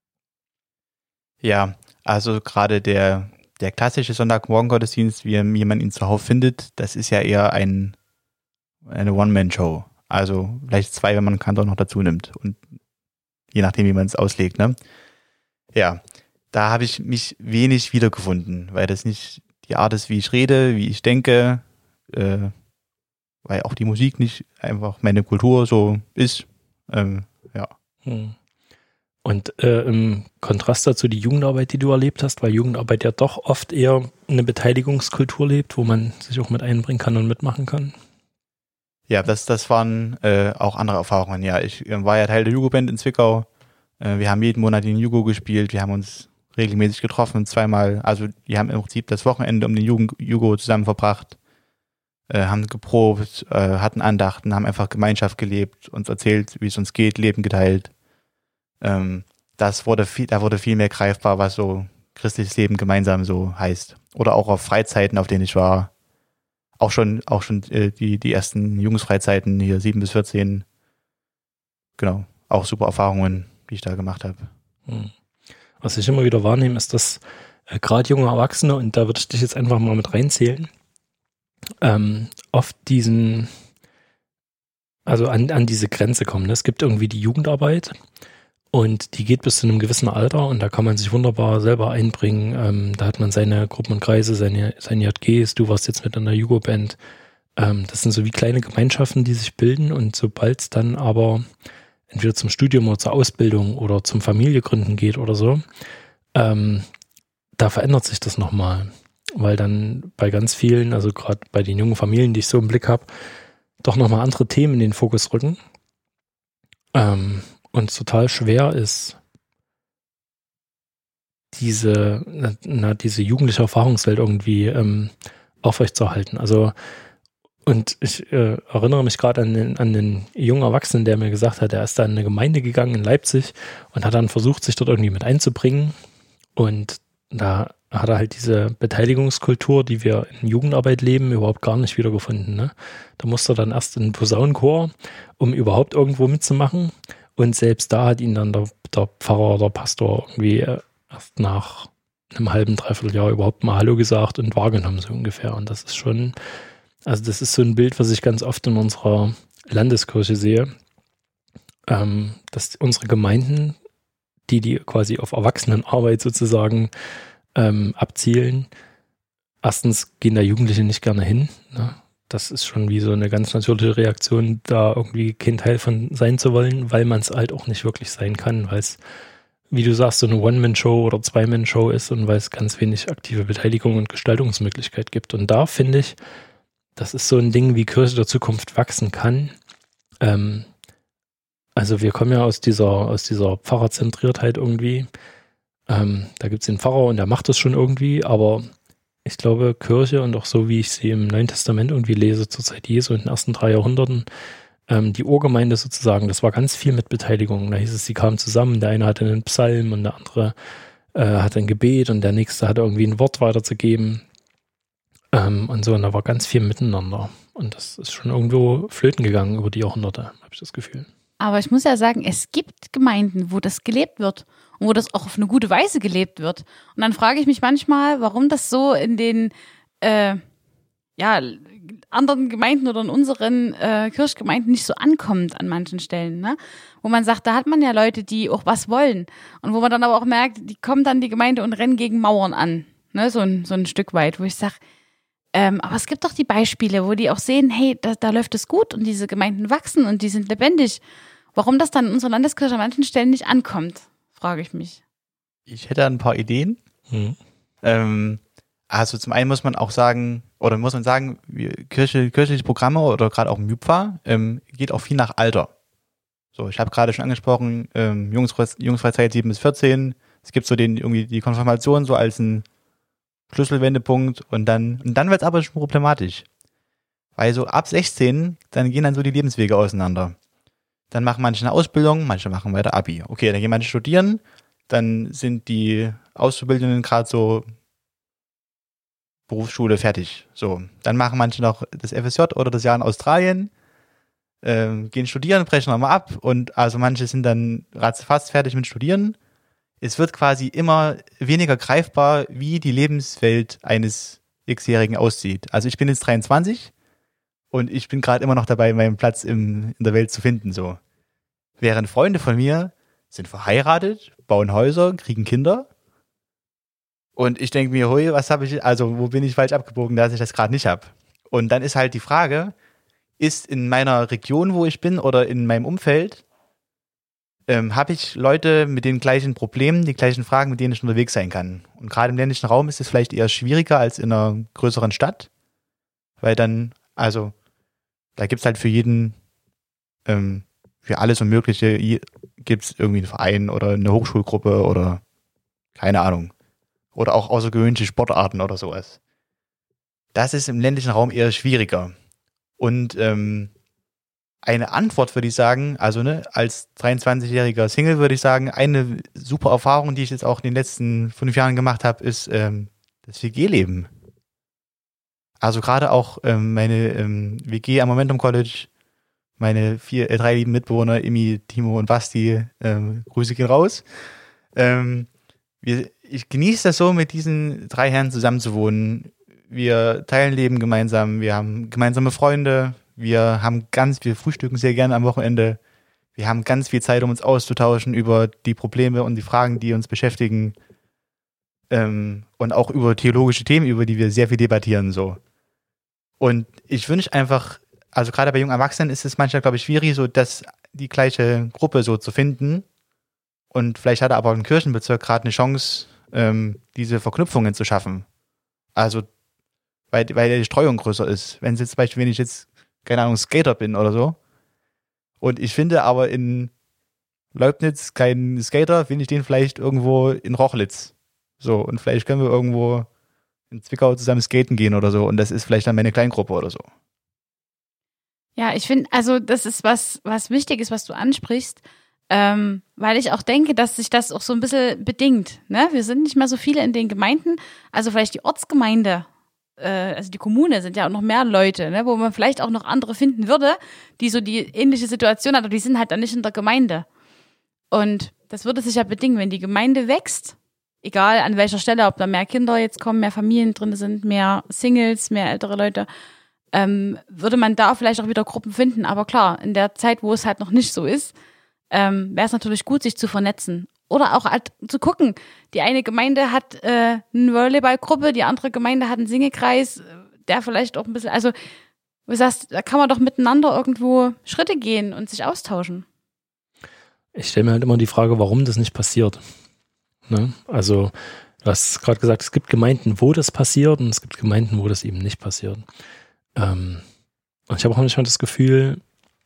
[SPEAKER 3] Ja, also gerade der klassische Sonntagmorgen-Gottesdienst, wie man ihn zuhauf findet, das ist ja eher eine One-Man-Show. Also vielleicht 2, wenn man Kantor noch dazu nimmt. Und je nachdem, wie man es auslegt, ne? Ja, da habe ich mich wenig wiedergefunden, weil das nicht die Art ist, wie ich rede, wie ich denke, weil auch die Musik nicht einfach meine Kultur so ist. Ja.
[SPEAKER 1] Und im Kontrast dazu die Jugendarbeit, die du erlebt hast, weil Jugendarbeit ja doch oft eher eine Beteiligungskultur lebt, wo man sich auch mit einbringen kann und mitmachen kann.
[SPEAKER 3] Ja, das waren auch andere Erfahrungen. Ja, ich war ja Teil der Jugo-Band in Zwickau. Wir haben jeden Monat in Jugo gespielt. Wir haben uns regelmäßig getroffen, 2-mal. Also wir haben im Prinzip das Wochenende um den Jugo zusammen verbracht, haben geprobt, hatten Andachten, haben einfach Gemeinschaft gelebt, uns erzählt, wie es uns geht, Leben geteilt. Da wurde viel mehr greifbar, was so christliches Leben gemeinsam so heißt. Oder auch auf Freizeiten, auf denen ich war. Auch schon die ersten Jungsfreizeiten hier 7 bis 14. Genau, auch super Erfahrungen, die ich da gemacht habe.
[SPEAKER 1] Was ich immer wieder wahrnehme, ist, dass gerade junge Erwachsene, und da würde ich dich jetzt einfach mal mit reinzählen, oft an diese Grenze kommen. Es gibt irgendwie die Jugendarbeit und die geht bis zu einem gewissen Alter und da kann man sich wunderbar selber einbringen. Da hat man seine Gruppen und Kreise, seine JGs, du warst jetzt mit einer Jugo-Band. Das sind so wie kleine Gemeinschaften, die sich bilden und sobald es dann aber entweder zum Studium oder zur Ausbildung oder zum Familiengründen geht oder so, da verändert sich das nochmal, weil dann bei ganz vielen, also gerade bei den jungen Familien, die ich so im Blick habe, doch nochmal andere Themen in den Fokus rücken. Und es total schwer ist, diese jugendliche Erfahrungswelt irgendwie aufrechtzuerhalten. Also, und ich erinnere mich gerade an den jungen Erwachsenen, der mir gesagt hat, er ist da in eine Gemeinde gegangen in Leipzig und hat dann versucht, sich dort irgendwie mit einzubringen. Und da hat er halt diese Beteiligungskultur, die wir in Jugendarbeit leben, überhaupt gar nicht wiedergefunden. Ne? Da musste er dann erst in den Posaunenchor, um überhaupt irgendwo mitzumachen. Und selbst da hat ihn dann der Pfarrer, der Pastor irgendwie erst nach einem halben, dreiviertel Jahr überhaupt mal Hallo gesagt und wahrgenommen, so ungefähr. Und das ist schon, also das ist so ein Bild, was ich ganz oft in unserer Landeskirche sehe, dass unsere Gemeinden, die quasi auf Erwachsenenarbeit sozusagen abzielen, erstens gehen da Jugendliche nicht gerne hin, ne? Das ist schon wie so eine ganz natürliche Reaktion, da irgendwie kein Teil von sein zu wollen, weil man es halt auch nicht wirklich sein kann, weil es, wie du sagst, so eine One-Man-Show oder Zwei-Man-Show ist und weil es ganz wenig aktive Beteiligung und Gestaltungsmöglichkeit gibt. Und da finde ich, das ist so ein Ding, wie Kirche der Zukunft wachsen kann. Also wir kommen ja aus dieser Pfarrerzentriertheit irgendwie. Da gibt es den Pfarrer und der macht das schon irgendwie, aber ich glaube, Kirche und auch so, wie ich sie im Neuen Testament irgendwie lese, zur Zeit Jesu in den ersten 3 Jahrhunderten, die Urgemeinde sozusagen, das war ganz viel mit Beteiligung. Da hieß es, sie kamen zusammen, der eine hatte einen Psalm und der andere hatte ein Gebet und der nächste hatte irgendwie ein Wort weiterzugeben. Und so, und da war ganz viel miteinander. Und das ist schon irgendwo flöten gegangen über die Jahrhunderte, habe ich das Gefühl.
[SPEAKER 2] Aber ich muss ja sagen, es gibt Gemeinden, wo das gelebt wird und wo das auch auf eine gute Weise gelebt wird. Und dann frage ich mich manchmal, warum das so in den anderen Gemeinden oder in unseren Kirchgemeinden nicht so ankommt an manchen Stellen, ne? Wo man sagt, da hat man ja Leute, die auch was wollen. Und wo man dann aber auch merkt, die kommen dann die Gemeinde und rennen gegen Mauern an. Ne? So ein Stück weit, wo ich sage, aber es gibt doch die Beispiele, wo die auch sehen, hey, da läuft es gut und diese Gemeinden wachsen und die sind lebendig. Warum das dann in unserer Landeskirche an manchen Stellen nicht ankommt, frage ich mich.
[SPEAKER 3] Ich hätte ein paar Ideen. Also zum einen muss man sagen, kirchliche Programme oder gerade auch im JUPFA geht auch viel nach Alter. So, ich habe gerade schon angesprochen, Jungsfreizeit 7 bis 14. Es gibt so die Konfirmation so als ein Schlüsselwendepunkt und dann wird es aber schon problematisch. Weil so ab 16, dann gehen dann so die Lebenswege auseinander. Dann machen manche eine Ausbildung, manche machen weiter Abi. Okay, dann gehen manche studieren, dann sind die Auszubildenden gerade so Berufsschule fertig. So, dann machen manche noch das FSJ oder das Jahr in Australien, gehen studieren, brechen nochmal ab und also manche sind dann fast fertig mit Studieren. Es wird quasi immer weniger greifbar, wie die Lebenswelt eines X-Jährigen aussieht. Also ich bin jetzt 23 und ich bin gerade immer noch dabei, meinen Platz in der Welt zu finden. So. Während Freunde von mir sind verheiratet, bauen Häuser, kriegen Kinder. Und ich denke mir, hui, wo bin ich falsch abgebogen, dass ich das gerade nicht habe? Und dann ist halt die Frage, ist in meiner Region, wo ich bin, oder in meinem Umfeld, habe ich Leute mit den gleichen Problemen, die gleichen Fragen, mit denen ich unterwegs sein kann. Und gerade im ländlichen Raum ist es vielleicht eher schwieriger als in einer größeren Stadt, weil dann, also, da gibt es halt für jeden, für alles und Mögliche gibt es irgendwie einen Verein oder eine Hochschulgruppe oder keine Ahnung. Oder auch außergewöhnliche Sportarten oder sowas. Das ist im ländlichen Raum eher schwieriger. Und eine Antwort würde ich sagen, also als 23-jähriger Single würde ich sagen, eine super Erfahrung, die ich jetzt auch in den letzten 5 Jahren gemacht habe, ist das WG-Leben. Also gerade auch meine WG am Momentum College, meine 3 lieben Mitbewohner, Imi, Timo und Basti, Grüße gehen raus. Ich genieße das so, mit diesen 3 Herren zusammenzuwohnen. Wir teilen Leben gemeinsam, wir haben gemeinsame Freunde, wir frühstücken sehr gerne am Wochenende. Wir haben ganz viel Zeit, um uns auszutauschen über die Probleme und die Fragen, die uns beschäftigen. Und auch über theologische Themen, über die wir sehr viel debattieren, so. Und ich wünsche einfach, also gerade bei jungen Erwachsenen ist es manchmal, glaube ich, schwierig, so die gleiche Gruppe so zu finden. Und vielleicht hat er aber im Kirchenbezirk gerade eine Chance, diese Verknüpfungen zu schaffen. Also, weil die Streuung größer ist. Wenn ich jetzt, keine Ahnung, Skater bin oder so, und ich finde aber in Leubnitz keinen Skater, finde ich den vielleicht irgendwo in Rochlitz. So, und vielleicht können wir irgendwo in Zwickau zusammen skaten gehen oder so, und das ist vielleicht dann meine Kleingruppe oder so.
[SPEAKER 2] Ja, ich finde, also das ist was Wichtiges, was du ansprichst, weil ich auch denke, dass sich das auch so ein bisschen bedingt. Ne? Wir sind nicht mehr so viele in den Gemeinden, also vielleicht die Ortsgemeinde, also die Kommune sind ja auch noch mehr Leute, ne? Wo man vielleicht auch noch andere finden würde, die so die ähnliche Situation hat, aber die sind halt dann nicht in der Gemeinde. Und das würde sich ja bedingen, wenn die Gemeinde wächst, egal an welcher Stelle, ob da mehr Kinder jetzt kommen, mehr Familien drin sind, mehr Singles, mehr ältere Leute, würde man da vielleicht auch wieder Gruppen finden. Aber klar, in der Zeit, wo es halt noch nicht so ist, wäre es natürlich gut, sich zu vernetzen. Oder auch halt zu gucken, die eine Gemeinde hat eine Volleyballgruppe, die andere Gemeinde hat einen Singekreis, der vielleicht auch ein bisschen, also du sagst, da kann man doch miteinander irgendwo Schritte gehen und sich austauschen.
[SPEAKER 1] Ich stelle mir halt immer die Frage, warum das nicht passiert. Ne? Also du hast gerade gesagt, es gibt Gemeinden, wo das passiert, und es gibt Gemeinden, wo das eben nicht passiert. Und ich habe auch manchmal das Gefühl,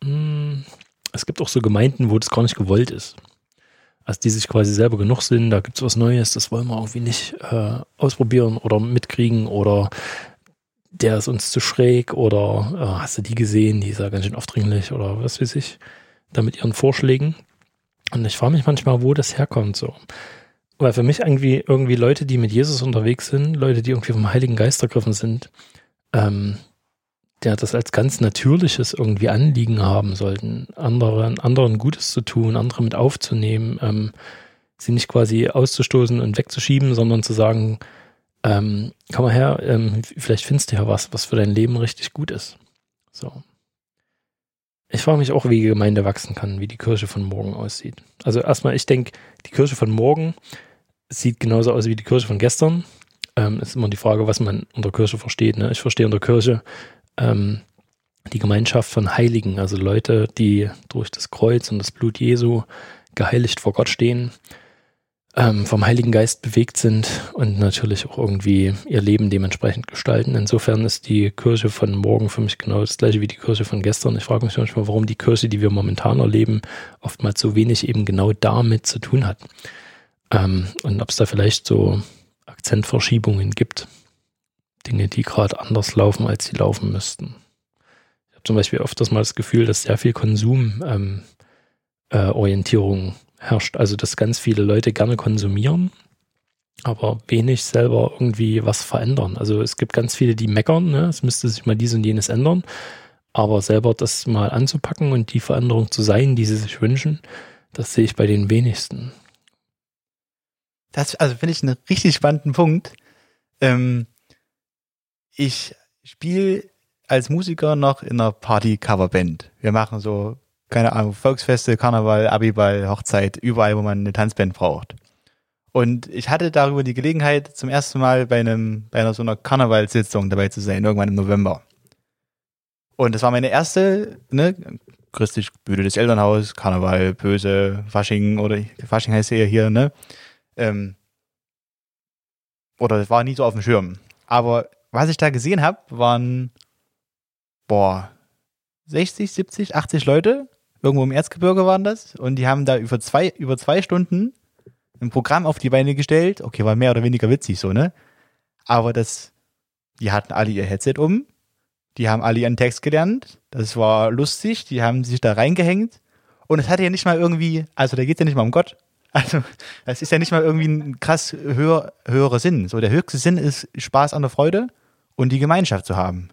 [SPEAKER 1] es gibt auch so Gemeinden, wo das gar nicht gewollt ist. Also die sich quasi selber genug sind, da gibt es was Neues, das wollen wir irgendwie nicht ausprobieren oder mitkriegen, oder der ist uns zu schräg, oder hast du die gesehen, die ist ja ganz schön aufdringlich oder was weiß ich, da mit ihren Vorschlägen. Und ich frage mich manchmal, wo das herkommt so. Weil für mich irgendwie Leute, die mit Jesus unterwegs sind, Leute, die irgendwie vom Heiligen Geist ergriffen sind, der das als ganz natürliches irgendwie Anliegen haben sollten, anderen Gutes zu tun, andere mit aufzunehmen, sie nicht quasi auszustoßen und wegzuschieben, sondern zu sagen, komm mal her, vielleicht findest du ja was für dein Leben richtig gut ist. So. Ich frage mich auch, wie die Gemeinde wachsen kann, wie die Kirche von morgen aussieht. Also erstmal, ich denke, die Kirche von morgen sieht genauso aus wie die Kirche von gestern. Ist immer die Frage, was man unter Kirche versteht. Ne? Ich verstehe unter Kirche die Gemeinschaft von Heiligen, also Leute, die durch das Kreuz und das Blut Jesu geheiligt vor Gott stehen. vom Heiligen Geist bewegt sind und natürlich auch irgendwie ihr Leben dementsprechend gestalten. Insofern ist die Kirche von morgen für mich genau das gleiche wie die Kirche von gestern. Ich frage mich manchmal, warum die Kirche, die wir momentan erleben, oftmals so wenig eben genau damit zu tun hat. Und ob es da vielleicht so Akzentverschiebungen gibt. Dinge, die gerade anders laufen, als sie laufen müssten. Ich habe zum Beispiel öfters mal das Gefühl, dass sehr viel Konsumorientierung herrscht. Also, dass ganz viele Leute gerne konsumieren, aber wenig selber irgendwie was verändern. Also, es gibt ganz viele, die meckern, ne? Es müsste sich mal dies und jenes ändern, aber selber das mal anzupacken und die Veränderung zu sein, die sie sich wünschen, das sehe ich bei den wenigsten.
[SPEAKER 3] Das finde ich einen richtig spannenden Punkt. Ich spiele als Musiker noch in einer Party-Coverband. Wir machen so, keine Ahnung, Volksfeste, Karneval, Abiball, Hochzeit, überall, wo man eine Tanzband braucht. Und ich hatte darüber die Gelegenheit, zum ersten Mal bei einer so einer Karnevalssitzung dabei zu sein, irgendwann im November. Und das war meine erste, ne, christlich Bühne des Elternhaus, Karneval, Böse, Fasching, oder Fasching heißt ja hier, ne? Oder das war nie so auf dem Schirm. Aber was ich da gesehen habe, waren 60, 70, 80 Leute. Irgendwo im Erzgebirge waren das. Und die haben da über zwei Stunden ein Programm auf die Beine gestellt. Okay, war mehr oder weniger witzig so, ne? Aber die hatten alle ihr Headset um. Die haben alle ihren Text gelernt. Das war lustig. Die haben sich da reingehängt. Und es hatte ja nicht mal irgendwie, also da geht es ja nicht mal um Gott. Also, das ist ja nicht mal irgendwie ein krass höherer Sinn. So, der höchste Sinn ist Spaß an der Freude und die Gemeinschaft zu haben.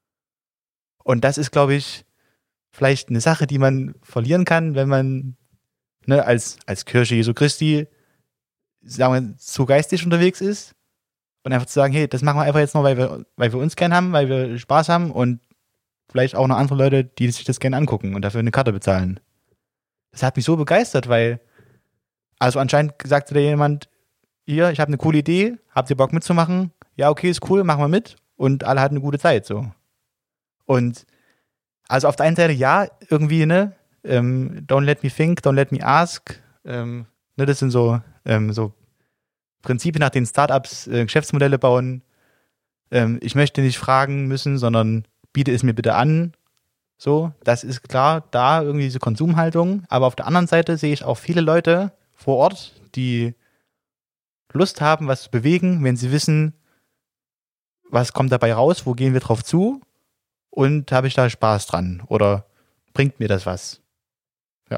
[SPEAKER 3] Und das ist, glaube ich, vielleicht eine Sache, die man verlieren kann, wenn man, ne, als Kirche Jesu Christi, sagen wir, zu geistig unterwegs ist und einfach zu sagen, hey, das machen wir einfach jetzt nur, weil wir uns gern haben, weil wir Spaß haben und vielleicht auch noch andere Leute, die sich das gerne angucken und dafür eine Karte bezahlen. Das hat mich so begeistert, weil also anscheinend sagte da jemand, hier, ich habe eine coole Idee, habt ihr Bock mitzumachen? Ja, okay, ist cool, machen wir mit. Und alle hatten eine gute Zeit, so. Und also auf der einen Seite, ja, irgendwie, ne, don't let me think, don't let me ask, ne, das sind so Prinzipien, nach denen Startups Geschäftsmodelle bauen. Ich möchte nicht fragen müssen, sondern biete es mir bitte an. So, das ist klar, da irgendwie diese Konsumhaltung. Aber auf der anderen Seite sehe ich auch viele Leute vor Ort, die Lust haben, was zu bewegen, wenn sie wissen, was kommt dabei raus, wo gehen wir drauf zu und habe ich da Spaß dran oder bringt mir das was? Ja.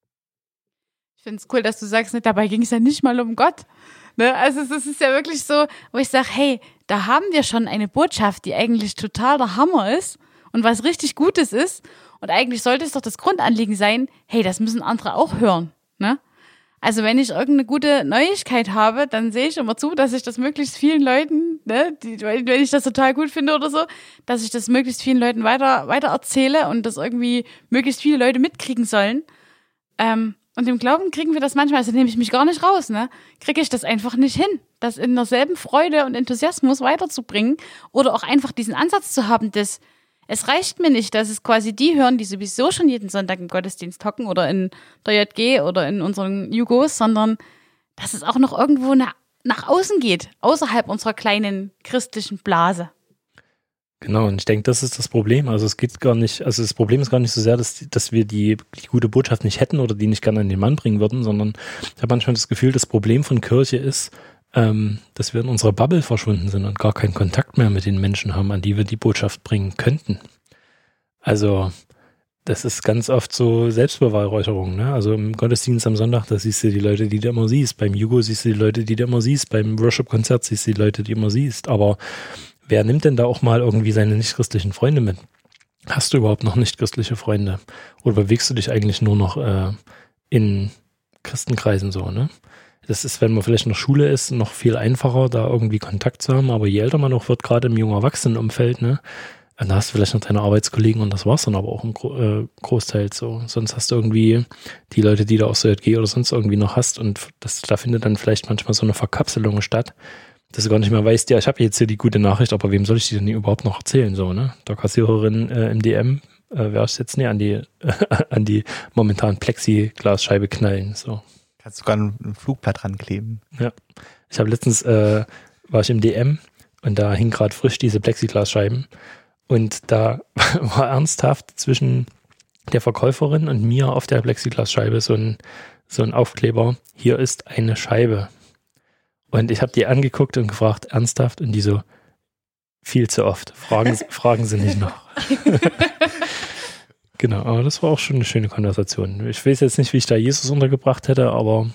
[SPEAKER 2] Ich finde es cool, dass du sagst, ne, dabei ging es ja nicht mal um Gott. Ne? Also es ist ja wirklich so, wo ich sage, hey, da haben wir schon eine Botschaft, die eigentlich total der Hammer ist und was richtig Gutes ist. Und eigentlich sollte es doch das Grundanliegen sein, hey, das müssen andere auch hören. Ne? Also wenn ich irgendeine gute Neuigkeit habe, dann sehe ich immer zu, dass ich das möglichst vielen Leuten, ne, wenn ich das total gut finde oder so, dass ich das möglichst vielen Leuten weiter erzähle und das irgendwie möglichst viele Leute mitkriegen sollen. Und im Glauben kriegen wir das manchmal, also nehme ich mich gar nicht raus, ne? Kriege ich das einfach nicht hin, das in derselben Freude und Enthusiasmus weiterzubringen oder auch einfach diesen Ansatz zu haben, dass es reicht mir nicht, dass es quasi die hören, die sowieso schon jeden Sonntag im Gottesdienst hocken oder in der JG oder in unseren Jugos, sondern dass es auch noch irgendwo nach außen geht, außerhalb unserer kleinen christlichen Blase.
[SPEAKER 1] Genau, und ich denke, das ist das Problem. Also es geht gar nicht, also das Problem ist gar nicht so sehr, dass wir die gute Botschaft nicht hätten oder die nicht gerne an den Mann bringen würden, sondern ich habe manchmal das Gefühl, das Problem von Kirche ist, dass wir in unserer Bubble verschwunden sind und gar keinen Kontakt mehr mit den Menschen haben, an die wir die Botschaft bringen könnten. Also das ist ganz oft so Selbstbeweihräucherung, ne? Also im Gottesdienst am Sonntag, da siehst du die Leute, die du immer siehst. Beim Jugo siehst du die Leute, die du immer siehst. Beim Worship-Konzert siehst du die Leute, die du immer siehst. Aber wer nimmt denn da auch mal irgendwie seine nicht-christlichen Freunde mit? Hast du überhaupt noch nicht-christliche Freunde? Oder bewegst du dich eigentlich nur noch in Christenkreisen so, ne? Das ist, wenn man vielleicht in der Schule ist, noch viel einfacher, da irgendwie Kontakt zu haben. Aber je älter man auch wird, gerade im jungen Erwachsenenumfeld, ne, da hast du vielleicht noch deine Arbeitskollegen und das war's dann aber auch im Großteil so. Sonst hast du irgendwie die Leute, die du aus der JG oder sonst irgendwie noch hast und da findet dann vielleicht manchmal so eine Verkapselung statt, dass du gar nicht mehr weißt, ja, ich habe jetzt hier die gute Nachricht, aber wem soll ich die denn überhaupt noch erzählen, so, ne? Der Kassiererin im DM, wer ist jetzt? Nee, an die momentan Plexiglasscheibe knallen, so.
[SPEAKER 3] Kannst sogar ein Flugblatt dran kleben.
[SPEAKER 1] Ja. Ich habe letztens, war ich im DM und da hing gerade frisch diese Plexiglasscheiben und da war ernsthaft zwischen der Verkäuferin und mir auf der Plexiglasscheibe so ein Aufkleber, hier ist eine Scheibe. Und ich habe die angeguckt und gefragt, ernsthaft? Und die so, viel zu oft. Fragen Sie nicht noch. Genau, aber das war auch schon eine schöne Konversation. Ich weiß jetzt nicht, wie ich da Jesus untergebracht hätte, aber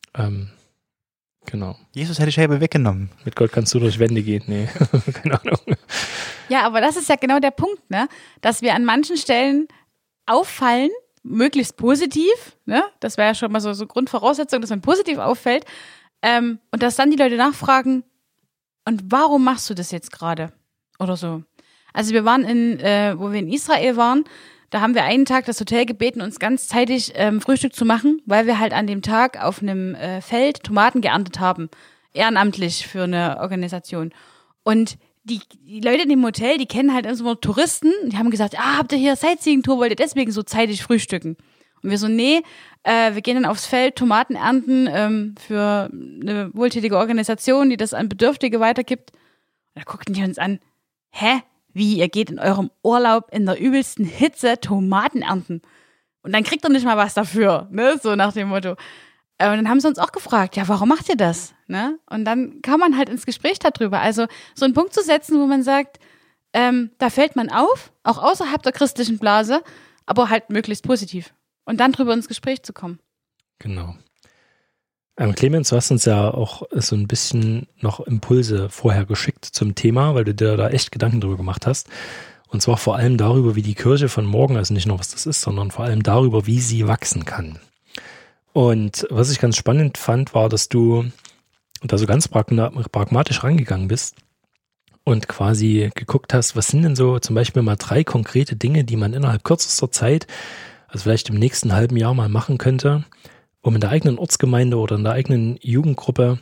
[SPEAKER 1] genau.
[SPEAKER 3] Jesus hätte die Scheibe weggenommen.
[SPEAKER 1] Mit Gott kannst du durch Wände gehen. Nee, keine Ahnung.
[SPEAKER 2] Ja, aber das ist ja genau der Punkt, ne? Dass wir an manchen Stellen auffallen, möglichst positiv, ne? Das wäre ja schon mal so Grundvoraussetzung, dass man positiv auffällt. Und dass dann die Leute nachfragen, und warum machst du das jetzt gerade? Oder so. Also wir waren wo wir in Israel waren, da haben wir einen Tag das Hotel gebeten, uns ganz zeitig Frühstück zu machen, weil wir halt an dem Tag auf einem Feld Tomaten geerntet haben. Ehrenamtlich für eine Organisation. Und die Leute in dem Hotel, die kennen halt immer Touristen, die haben gesagt, habt ihr hier Sightseeing-Tour, wollt ihr deswegen so zeitig frühstücken? Und wir so, nee, wir gehen dann aufs Feld Tomaten ernten für eine wohltätige Organisation, die das an Bedürftige weitergibt. Und da guckten die uns an, hä? Wie, ihr geht in eurem Urlaub in der übelsten Hitze Tomaten ernten? Und dann kriegt ihr nicht mal was dafür, ne? So nach dem Motto. Und dann haben sie uns auch gefragt, ja, warum macht ihr das? Ne? Und dann kam man halt ins Gespräch darüber. Also so einen Punkt zu setzen, wo man sagt, da fällt man auf, auch außerhalb der christlichen Blase, aber halt möglichst positiv. Und dann drüber ins Gespräch zu kommen.
[SPEAKER 1] Genau. Clemens, du hast uns ja auch so ein bisschen noch Impulse vorher geschickt zum Thema, weil du dir da echt Gedanken drüber gemacht hast. Und zwar vor allem darüber, wie die Kirche von morgen, also nicht nur was das ist, sondern vor allem darüber, wie sie wachsen kann. Und was ich ganz spannend fand, war, dass du da so ganz pragmatisch rangegangen bist und quasi geguckt hast, was sind denn so zum Beispiel mal 3 konkrete Dinge, die man innerhalb kürzester Zeit, also vielleicht im nächsten halben Jahr mal machen könnte, um in der eigenen Ortsgemeinde oder in der eigenen Jugendgruppe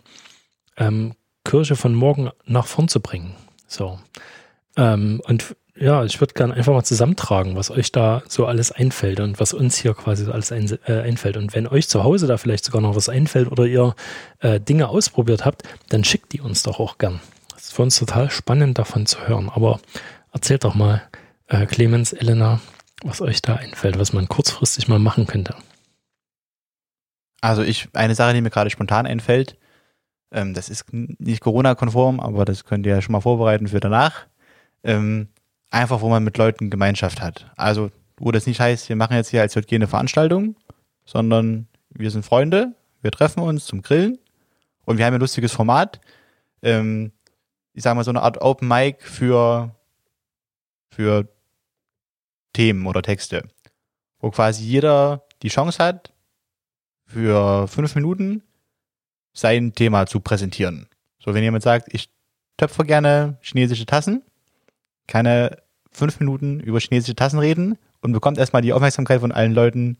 [SPEAKER 1] Kirche von morgen nach vorn zu bringen. So. Und ja, ich würde gerne einfach mal zusammentragen, was euch da so alles einfällt und was uns hier quasi so alles einfällt. Und wenn euch zu Hause da vielleicht sogar noch was einfällt oder ihr Dinge ausprobiert habt, dann schickt die uns doch auch gern. Das ist für uns total spannend, davon zu hören. Aber erzählt doch mal, Clemens, Elena, was euch da einfällt, was man kurzfristig mal machen könnte.
[SPEAKER 3] Also eine Sache, die mir gerade spontan einfällt, das ist nicht Corona-konform, aber das könnt ihr ja schon mal vorbereiten für danach. Einfach, wo man mit Leuten Gemeinschaft hat. Also, wo das nicht heißt, wir machen jetzt hier als JG eine Veranstaltung, sondern wir sind Freunde, wir treffen uns zum Grillen und wir haben ein lustiges Format. Ich sag mal, so eine Art Open Mic für Themen oder Texte, wo quasi jeder die Chance hat, für 5 Minuten sein Thema zu präsentieren. So, wenn jemand sagt, ich töpfe gerne chinesische Tassen, kann er 5 Minuten über chinesische Tassen reden und bekommt erstmal die Aufmerksamkeit von allen Leuten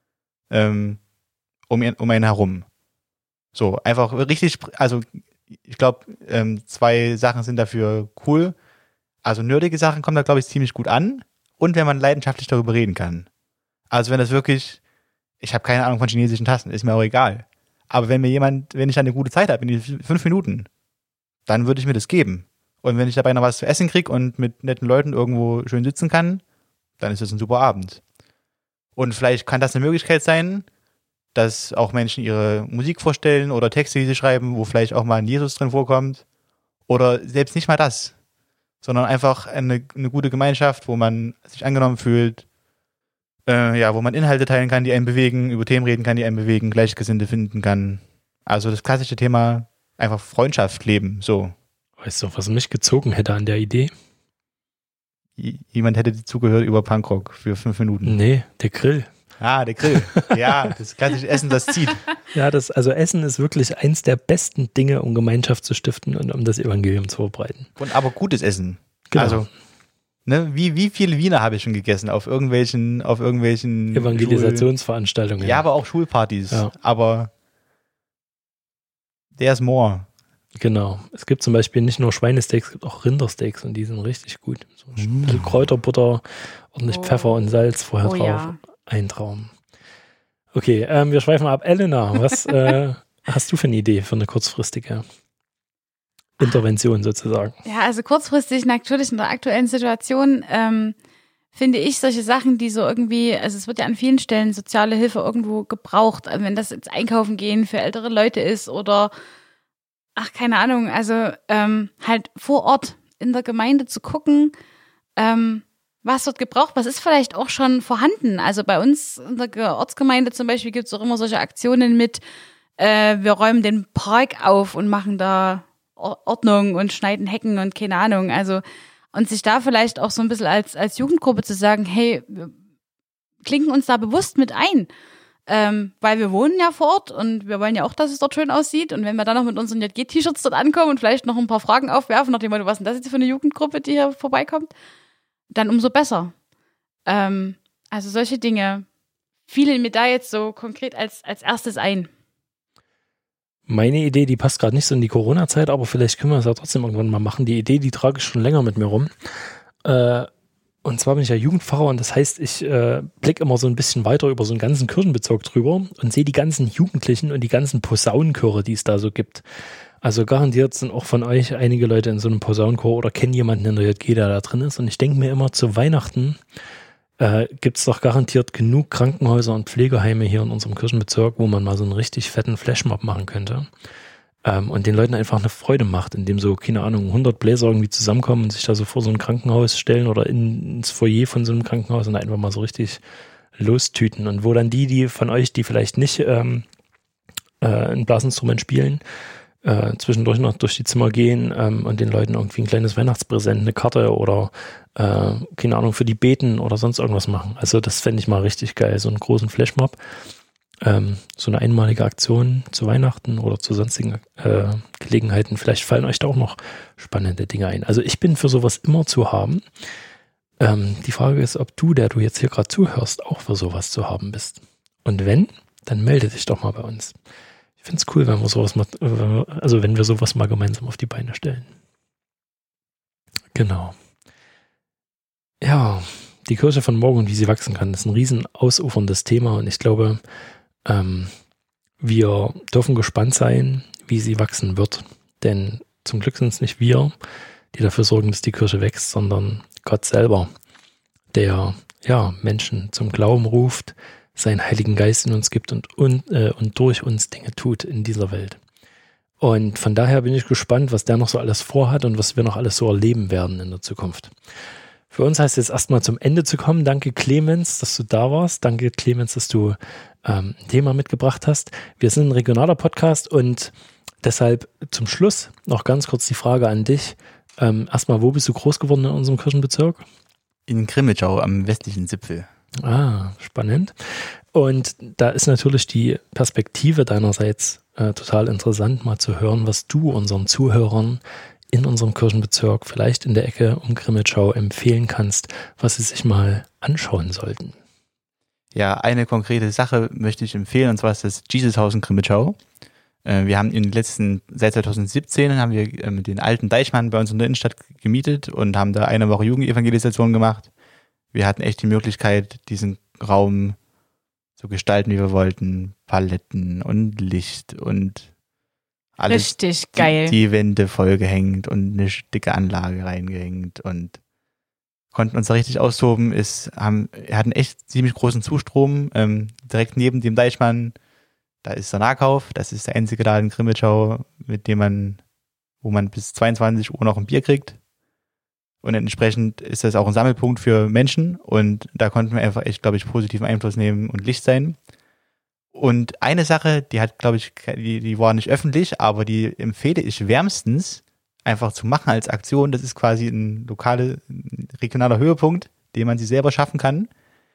[SPEAKER 3] um einen herum. So, einfach richtig, also ich glaube, 2 Sachen sind dafür cool. Also nerdige Sachen kommen da, glaube ich, ziemlich gut an und wenn man leidenschaftlich darüber reden kann. Also wenn das wirklich, ich habe keine Ahnung von chinesischen Tassen, ist mir auch egal. Aber wenn ich eine gute Zeit habe, in die 5 Minuten, dann würde ich mir das geben. Und wenn ich dabei noch was zu essen kriege und mit netten Leuten irgendwo schön sitzen kann, dann ist das ein super Abend. Und vielleicht kann das eine Möglichkeit sein, dass auch Menschen ihre Musik vorstellen oder Texte, die sie schreiben, wo vielleicht auch mal ein Jesus drin vorkommt. Oder selbst nicht mal das, sondern einfach eine gute Gemeinschaft, wo man sich angenommen fühlt, wo man Inhalte teilen kann, die einen bewegen, über Themen reden kann, die einen bewegen, Gleichgesinnte finden kann. Also das klassische Thema, einfach Freundschaft leben, so.
[SPEAKER 1] Weißt du, was mich gezogen hätte an der Idee?
[SPEAKER 3] Jemand hätte zugehört über Punkrock für 5 Minuten.
[SPEAKER 1] Nee, der Grill.
[SPEAKER 3] Ah, der Grill. Ja, das klassische Essen, das zieht.
[SPEAKER 1] Ja, also Essen ist wirklich eins der besten Dinge, um Gemeinschaft zu stiften und um das Evangelium zu verbreiten.
[SPEAKER 3] Und aber gutes Essen.
[SPEAKER 1] Genau.
[SPEAKER 3] Also, ne, wie viele Wiener habe ich schon gegessen auf irgendwelchen
[SPEAKER 1] Evangelisationsveranstaltungen.
[SPEAKER 3] Ja, aber auch Schulpartys.
[SPEAKER 1] Ja.
[SPEAKER 3] Aber there's more.
[SPEAKER 1] Genau. Es gibt zum Beispiel nicht nur Schweinesteaks, es gibt auch Rindersteaks und die sind richtig gut. So ein bisschen Kräuterbutter, ordentlich Pfeffer und Salz vorher drauf.
[SPEAKER 2] Ja.
[SPEAKER 1] Ein Traum. Okay, wir schweifen ab. Elena, was hast du für eine Idee für eine kurzfristige Intervention sozusagen?
[SPEAKER 2] Ja, also kurzfristig natürlich in der aktuellen Situation finde ich solche Sachen, die so irgendwie, also es wird ja an vielen Stellen soziale Hilfe irgendwo gebraucht. Also wenn das jetzt Einkaufen gehen für ältere Leute ist oder, keine Ahnung, also halt vor Ort in der Gemeinde zu gucken, was wird gebraucht, was ist vielleicht auch schon vorhanden. Also bei uns in der Ortsgemeinde zum Beispiel gibt es auch immer solche Aktionen mit, wir räumen den Park auf und machen da Ordnung und schneiden Hecken und keine Ahnung. Also und sich da vielleicht auch so ein bisschen als Jugendgruppe zu sagen, hey, wir klinken uns da bewusst mit ein, weil wir wohnen ja vor Ort und wir wollen ja auch, dass es dort schön aussieht. Und wenn wir dann noch mit unseren JG-T-Shirts dort ankommen und vielleicht noch ein paar Fragen aufwerfen, nach dem Motto, was ist denn das jetzt für eine Jugendgruppe, die hier vorbeikommt, dann umso besser. Also solche Dinge fielen mir da jetzt so konkret als erstes ein.
[SPEAKER 1] Meine Idee, die passt gerade nicht so in die Corona-Zeit, aber vielleicht können wir es ja trotzdem irgendwann mal machen. Die Idee, die trage ich schon länger mit mir rum. Und zwar bin ich ja Jugendpfarrer und das heißt, ich blicke immer so ein bisschen weiter über so einen ganzen Kirchenbezirk drüber und sehe die ganzen Jugendlichen und die ganzen Posaunenchöre, die es da so gibt. Also garantiert sind auch von euch einige Leute in so einem Posaunenchor oder kennen jemanden in der JG, der da drin ist. Und ich denke mir immer, zu Weihnachten gibt es doch garantiert genug Krankenhäuser und Pflegeheime hier in unserem Kirchenbezirk, wo man mal so einen richtig fetten Flashmob machen könnte. Und den Leuten einfach eine Freude macht, indem so, keine Ahnung, 100 Bläser irgendwie zusammenkommen und sich da so vor so ein Krankenhaus stellen oder ins Foyer von so einem Krankenhaus und einfach mal so richtig lostüten. Und wo dann die von euch, die vielleicht nicht ein Blasinstrument spielen, zwischendurch noch durch die Zimmer gehen und den Leuten irgendwie ein kleines Weihnachtspräsent, eine Karte oder keine Ahnung, für die beten oder sonst irgendwas machen. Also das fände ich mal richtig geil, so einen großen Flashmob. So eine einmalige Aktion zu Weihnachten oder zu sonstigen Gelegenheiten. Vielleicht fallen euch da auch noch spannende Dinge ein. Also ich bin für sowas immer zu haben. Die Frage ist, ob du, der du jetzt hier gerade zuhörst, auch für sowas zu haben bist. Und wenn, dann melde dich doch mal bei uns. Ich finde es cool, wenn wir sowas mal, wenn wir sowas mal gemeinsam auf die Beine stellen. Genau. Ja, die Kirche von morgen und wie sie wachsen kann, ist ein riesen ausuferndes Thema und ich glaube, wir dürfen gespannt sein, wie sie wachsen wird. Denn zum Glück sind es nicht wir, die dafür sorgen, dass die Kirche wächst, sondern Gott selber, der Menschen zum Glauben ruft, seinen Heiligen Geist in uns gibt und durch uns Dinge tut in dieser Welt. Und von daher bin ich gespannt, was der noch so alles vorhat und was wir noch alles so erleben werden in der Zukunft. Für uns heißt es jetzt erstmal zum Ende zu kommen. Danke Clemens, dass du da warst. Danke Clemens, dass du ein Thema mitgebracht hast. Wir sind ein regionaler Podcast und deshalb zum Schluss noch ganz kurz die Frage an dich. Erstmal, wo bist du groß geworden in unserem Kirchenbezirk?
[SPEAKER 3] In Crimmitschau am westlichen Zipfel.
[SPEAKER 1] Ah, spannend. Und da ist natürlich die Perspektive deinerseits total interessant, mal zu hören, was du unseren Zuhörern in unserem Kirchenbezirk, vielleicht in der Ecke um Crimmitschau, empfehlen kannst, was sie sich mal anschauen sollten.
[SPEAKER 3] Ja, eine konkrete Sache möchte ich empfehlen, und zwar ist das Jesus-Haus in Crimmitschau. Wir haben seit 2017 haben wir den alten Deichmann bei uns in der Innenstadt gemietet und haben da eine Woche Jugendevangelisation gemacht. Wir hatten echt die Möglichkeit, diesen Raum so gestalten, wie wir wollten. Paletten und Licht und alles.
[SPEAKER 2] Richtig geil.
[SPEAKER 3] Die Wände vollgehängt und eine dicke Anlage reingehängt und konnten uns da richtig austoben. Wir hatten echt ziemlich großen Zustrom. Direkt neben dem Deichmann, da ist der Nahkauf. Das ist der einzige Laden in Crimmitschau, wo man bis 22 Uhr noch ein Bier kriegt. Und entsprechend ist das auch ein Sammelpunkt für Menschen. Und da konnten wir einfach echt, glaube ich, positiven Einfluss nehmen und Licht sein. Und eine Sache, die hat, glaube ich, die war nicht öffentlich, aber die empfehle ich wärmstens einfach zu machen als Aktion. Das ist quasi ein regionaler Höhepunkt, den man sich selber schaffen kann.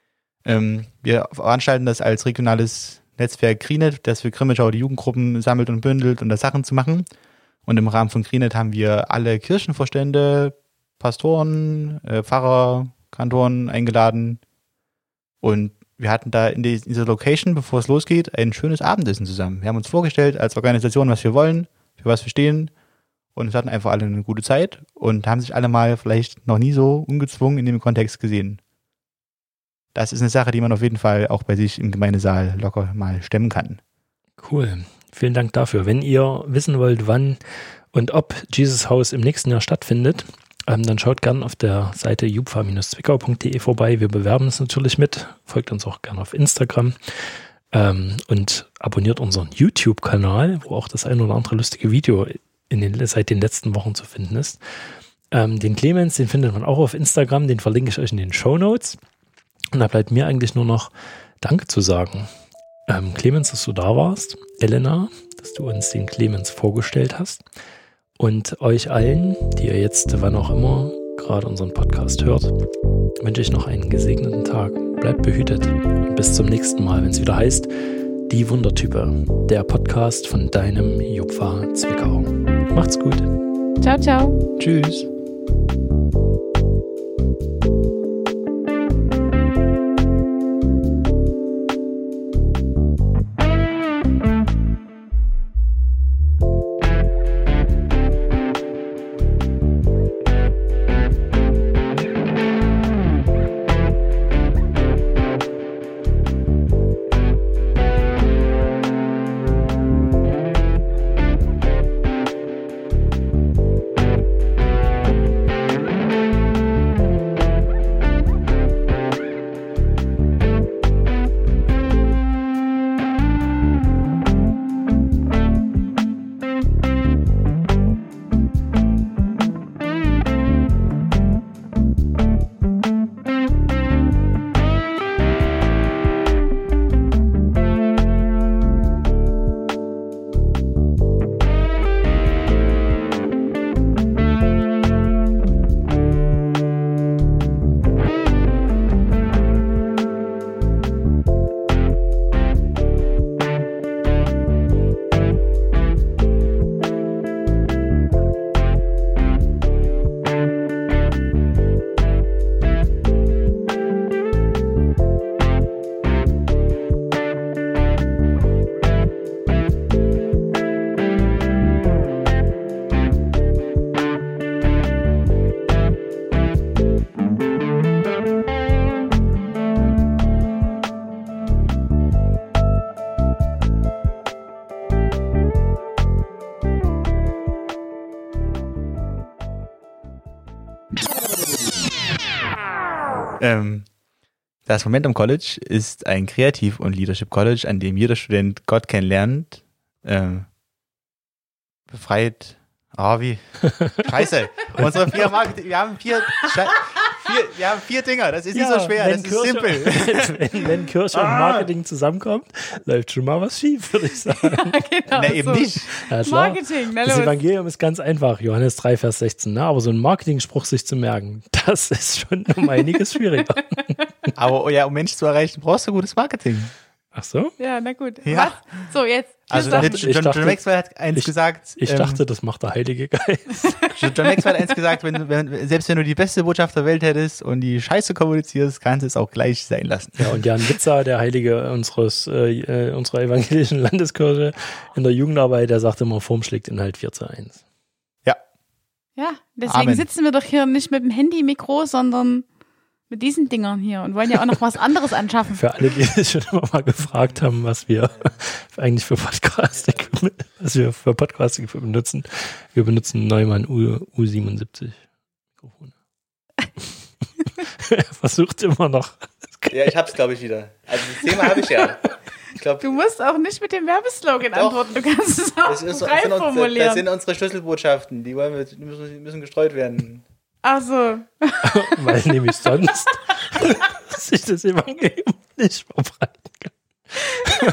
[SPEAKER 3] Wir veranstalten das als regionales Netzwerk Greenet, das für Crimmitschau die Jugendgruppen sammelt und bündelt, um da Sachen zu machen. Und im Rahmen von Greenet haben wir alle Kirchenvorstände, Pastoren, Pfarrer, Kantoren eingeladen. Und wir hatten da in dieser Location, bevor es losgeht, ein schönes Abendessen zusammen. Wir haben uns vorgestellt als Organisation, was wir wollen, für was wir stehen. Und es hatten einfach alle eine gute Zeit und haben sich alle mal vielleicht noch nie so ungezwungen in dem Kontext gesehen. das ist eine Sache, die man auf jeden Fall auch bei sich im Gemeindesaal locker mal stemmen kann.
[SPEAKER 1] Cool. Vielen Dank dafür. Wenn ihr wissen wollt, wann und ob Jesus Haus im nächsten Jahr stattfindet, dann schaut gerne auf der Seite jupfa-zwickau.de vorbei. Wir bewerben es natürlich mit. Folgt uns auch gerne auf Instagram und abonniert unseren YouTube-Kanal, wo auch das ein oder andere lustige Video seit den letzten Wochen zu finden ist. Den Clemens, den findet man auch auf Instagram, den verlinke ich euch in den Shownotes. Und da bleibt mir eigentlich nur noch Danke zu sagen. Clemens, dass du da warst. Elena, dass du uns den Clemens vorgestellt hast. Und euch allen, die ihr jetzt, wann auch immer, gerade unseren Podcast hört, wünsche ich noch einen gesegneten Tag. Bleibt behütet und bis zum nächsten Mal, wenn es wieder heißt, Die Wundertype, der Podcast von deinem Jupfa Zwickau. Macht's gut.
[SPEAKER 2] Ciao, ciao.
[SPEAKER 1] Tschüss.
[SPEAKER 3] Das Momentum College ist ein Kreativ- und Leadership College, an dem jeder Student Gott kennenlernt, befreit. Scheiße. Unsere 4 Marketing, wir haben 4 Dinger, das ist nicht so schwer, das ist simpel.
[SPEAKER 1] Wenn Kirche und Marketing zusammenkommt, läuft schon mal was schief, würde ich sagen.
[SPEAKER 2] Ja, genau,
[SPEAKER 3] Eben
[SPEAKER 2] so.
[SPEAKER 3] nicht.
[SPEAKER 1] Ja, klar.
[SPEAKER 2] Marketing, na
[SPEAKER 1] Das
[SPEAKER 2] los.
[SPEAKER 1] Evangelium ist ganz einfach, Johannes 3, Vers 16. Ne? Aber so einen Marketing-Spruch sich zu merken, das ist schon um einiges schwieriger.
[SPEAKER 3] Aber ja, um Menschen zu erreichen, brauchst du gutes Marketing.
[SPEAKER 1] Ach so?
[SPEAKER 2] Ja, na gut.
[SPEAKER 3] Ja.
[SPEAKER 2] Was? So, jetzt.
[SPEAKER 3] Also
[SPEAKER 1] dachte-
[SPEAKER 3] John Maxwell hat eins gesagt.
[SPEAKER 1] Ich dachte, das macht der Heilige Geist.
[SPEAKER 3] John Maxwell hat eins gesagt, selbst wenn du die beste Botschaft der Welt hättest und die Scheiße kommunizierst, kannst du es auch gleich sein lassen.
[SPEAKER 1] Ja, und Jan Witzer, der Heilige unserer evangelischen Landeskirche in der Jugendarbeit, der sagt immer, Form schlägt Inhalt 4:1.
[SPEAKER 2] Ja, deswegen
[SPEAKER 3] Amen.
[SPEAKER 2] sitzen wir doch hier nicht mit dem Handy-Mikro, sondern mit diesen Dingern hier und wollen ja auch noch was anderes anschaffen.
[SPEAKER 1] Für alle, die sich schon immer mal gefragt haben, was wir eigentlich für Podcast-Equipment benutzen. Wir benutzen Neumann U77 Mikrofone. Er versucht immer noch.
[SPEAKER 3] Ja, ich hab's, glaube ich, wieder. Also das Thema habe ich ja. Ich glaube,
[SPEAKER 2] Du musst auch nicht mit dem Werbeslogan
[SPEAKER 3] Doch.
[SPEAKER 2] antworten, du kannst es auch frei
[SPEAKER 3] das
[SPEAKER 2] formulieren.
[SPEAKER 3] sind unsere Schlüsselbotschaften, die müssen gestreut werden.
[SPEAKER 2] Ach so.
[SPEAKER 1] Weil nämlich sonst sich das Evangelium nicht verbreiten kann.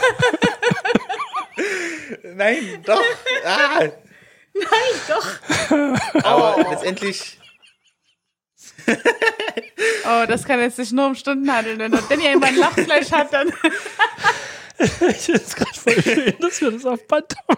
[SPEAKER 3] Nein, doch. Ah.
[SPEAKER 2] Nein, doch.
[SPEAKER 3] Aber letztendlich...
[SPEAKER 2] Oh, das kann jetzt sich nur um Stunden handeln. Wenn der Danny einmal ein Lachfleisch hat, dann...
[SPEAKER 1] Ich finde es gerade voll schön, dass wir das auf Band haben.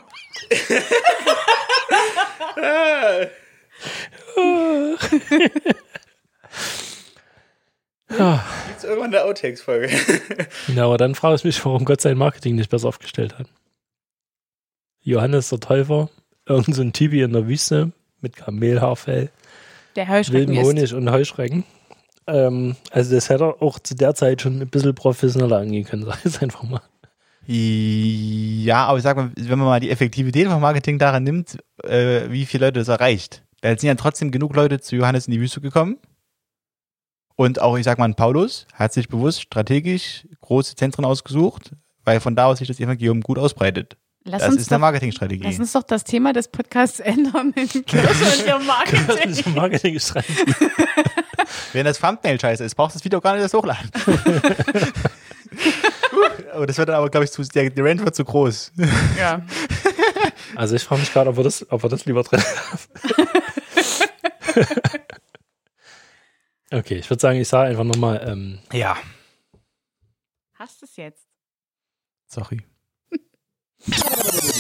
[SPEAKER 1] Ja.
[SPEAKER 3] Gibt's irgendwann eine Outtakes-Folge?
[SPEAKER 1] Ja, aber dann frage ich mich, warum Gott sein Marketing nicht besser aufgestellt hat. Johannes der Täufer, irgend so ein Tibi in der Wüste mit Kamelhaarfell,
[SPEAKER 2] Der Heuschrecken
[SPEAKER 1] wildem
[SPEAKER 2] ist.
[SPEAKER 1] Honig und Heuschrecken. Also das hätte er auch zu der Zeit schon ein bisschen professioneller angehen können, sag ich jetzt einfach mal.
[SPEAKER 3] Ja, aber ich sag mal, wenn man mal die Effektivität von Marketing daran nimmt, wie viele Leute das erreicht. Da sind ja trotzdem genug Leute zu Johannes in die Wüste gekommen. Und auch, ich sag mal, Paulus hat sich bewusst strategisch große Zentren ausgesucht, weil von da aus sich das Evangelium gut ausbreitet. Das ist eine Marketingstrategie.
[SPEAKER 2] Lass uns doch das Thema des Podcasts ändern in Kirche und ihr Marketing.
[SPEAKER 1] Marketingstrategie.
[SPEAKER 3] Wenn das Thumbnail scheiße ist, brauchst du das Video gar nicht erst hochladen. Aber das wird dann aber, glaube ich, der Range wird zu groß.
[SPEAKER 2] Ja.
[SPEAKER 1] Also ich frage mich gerade, ob wir das lieber drin haben. Okay, ich würde sagen, ich sage einfach nochmal.
[SPEAKER 3] Ja.
[SPEAKER 2] Hast du es jetzt?
[SPEAKER 3] Sorry.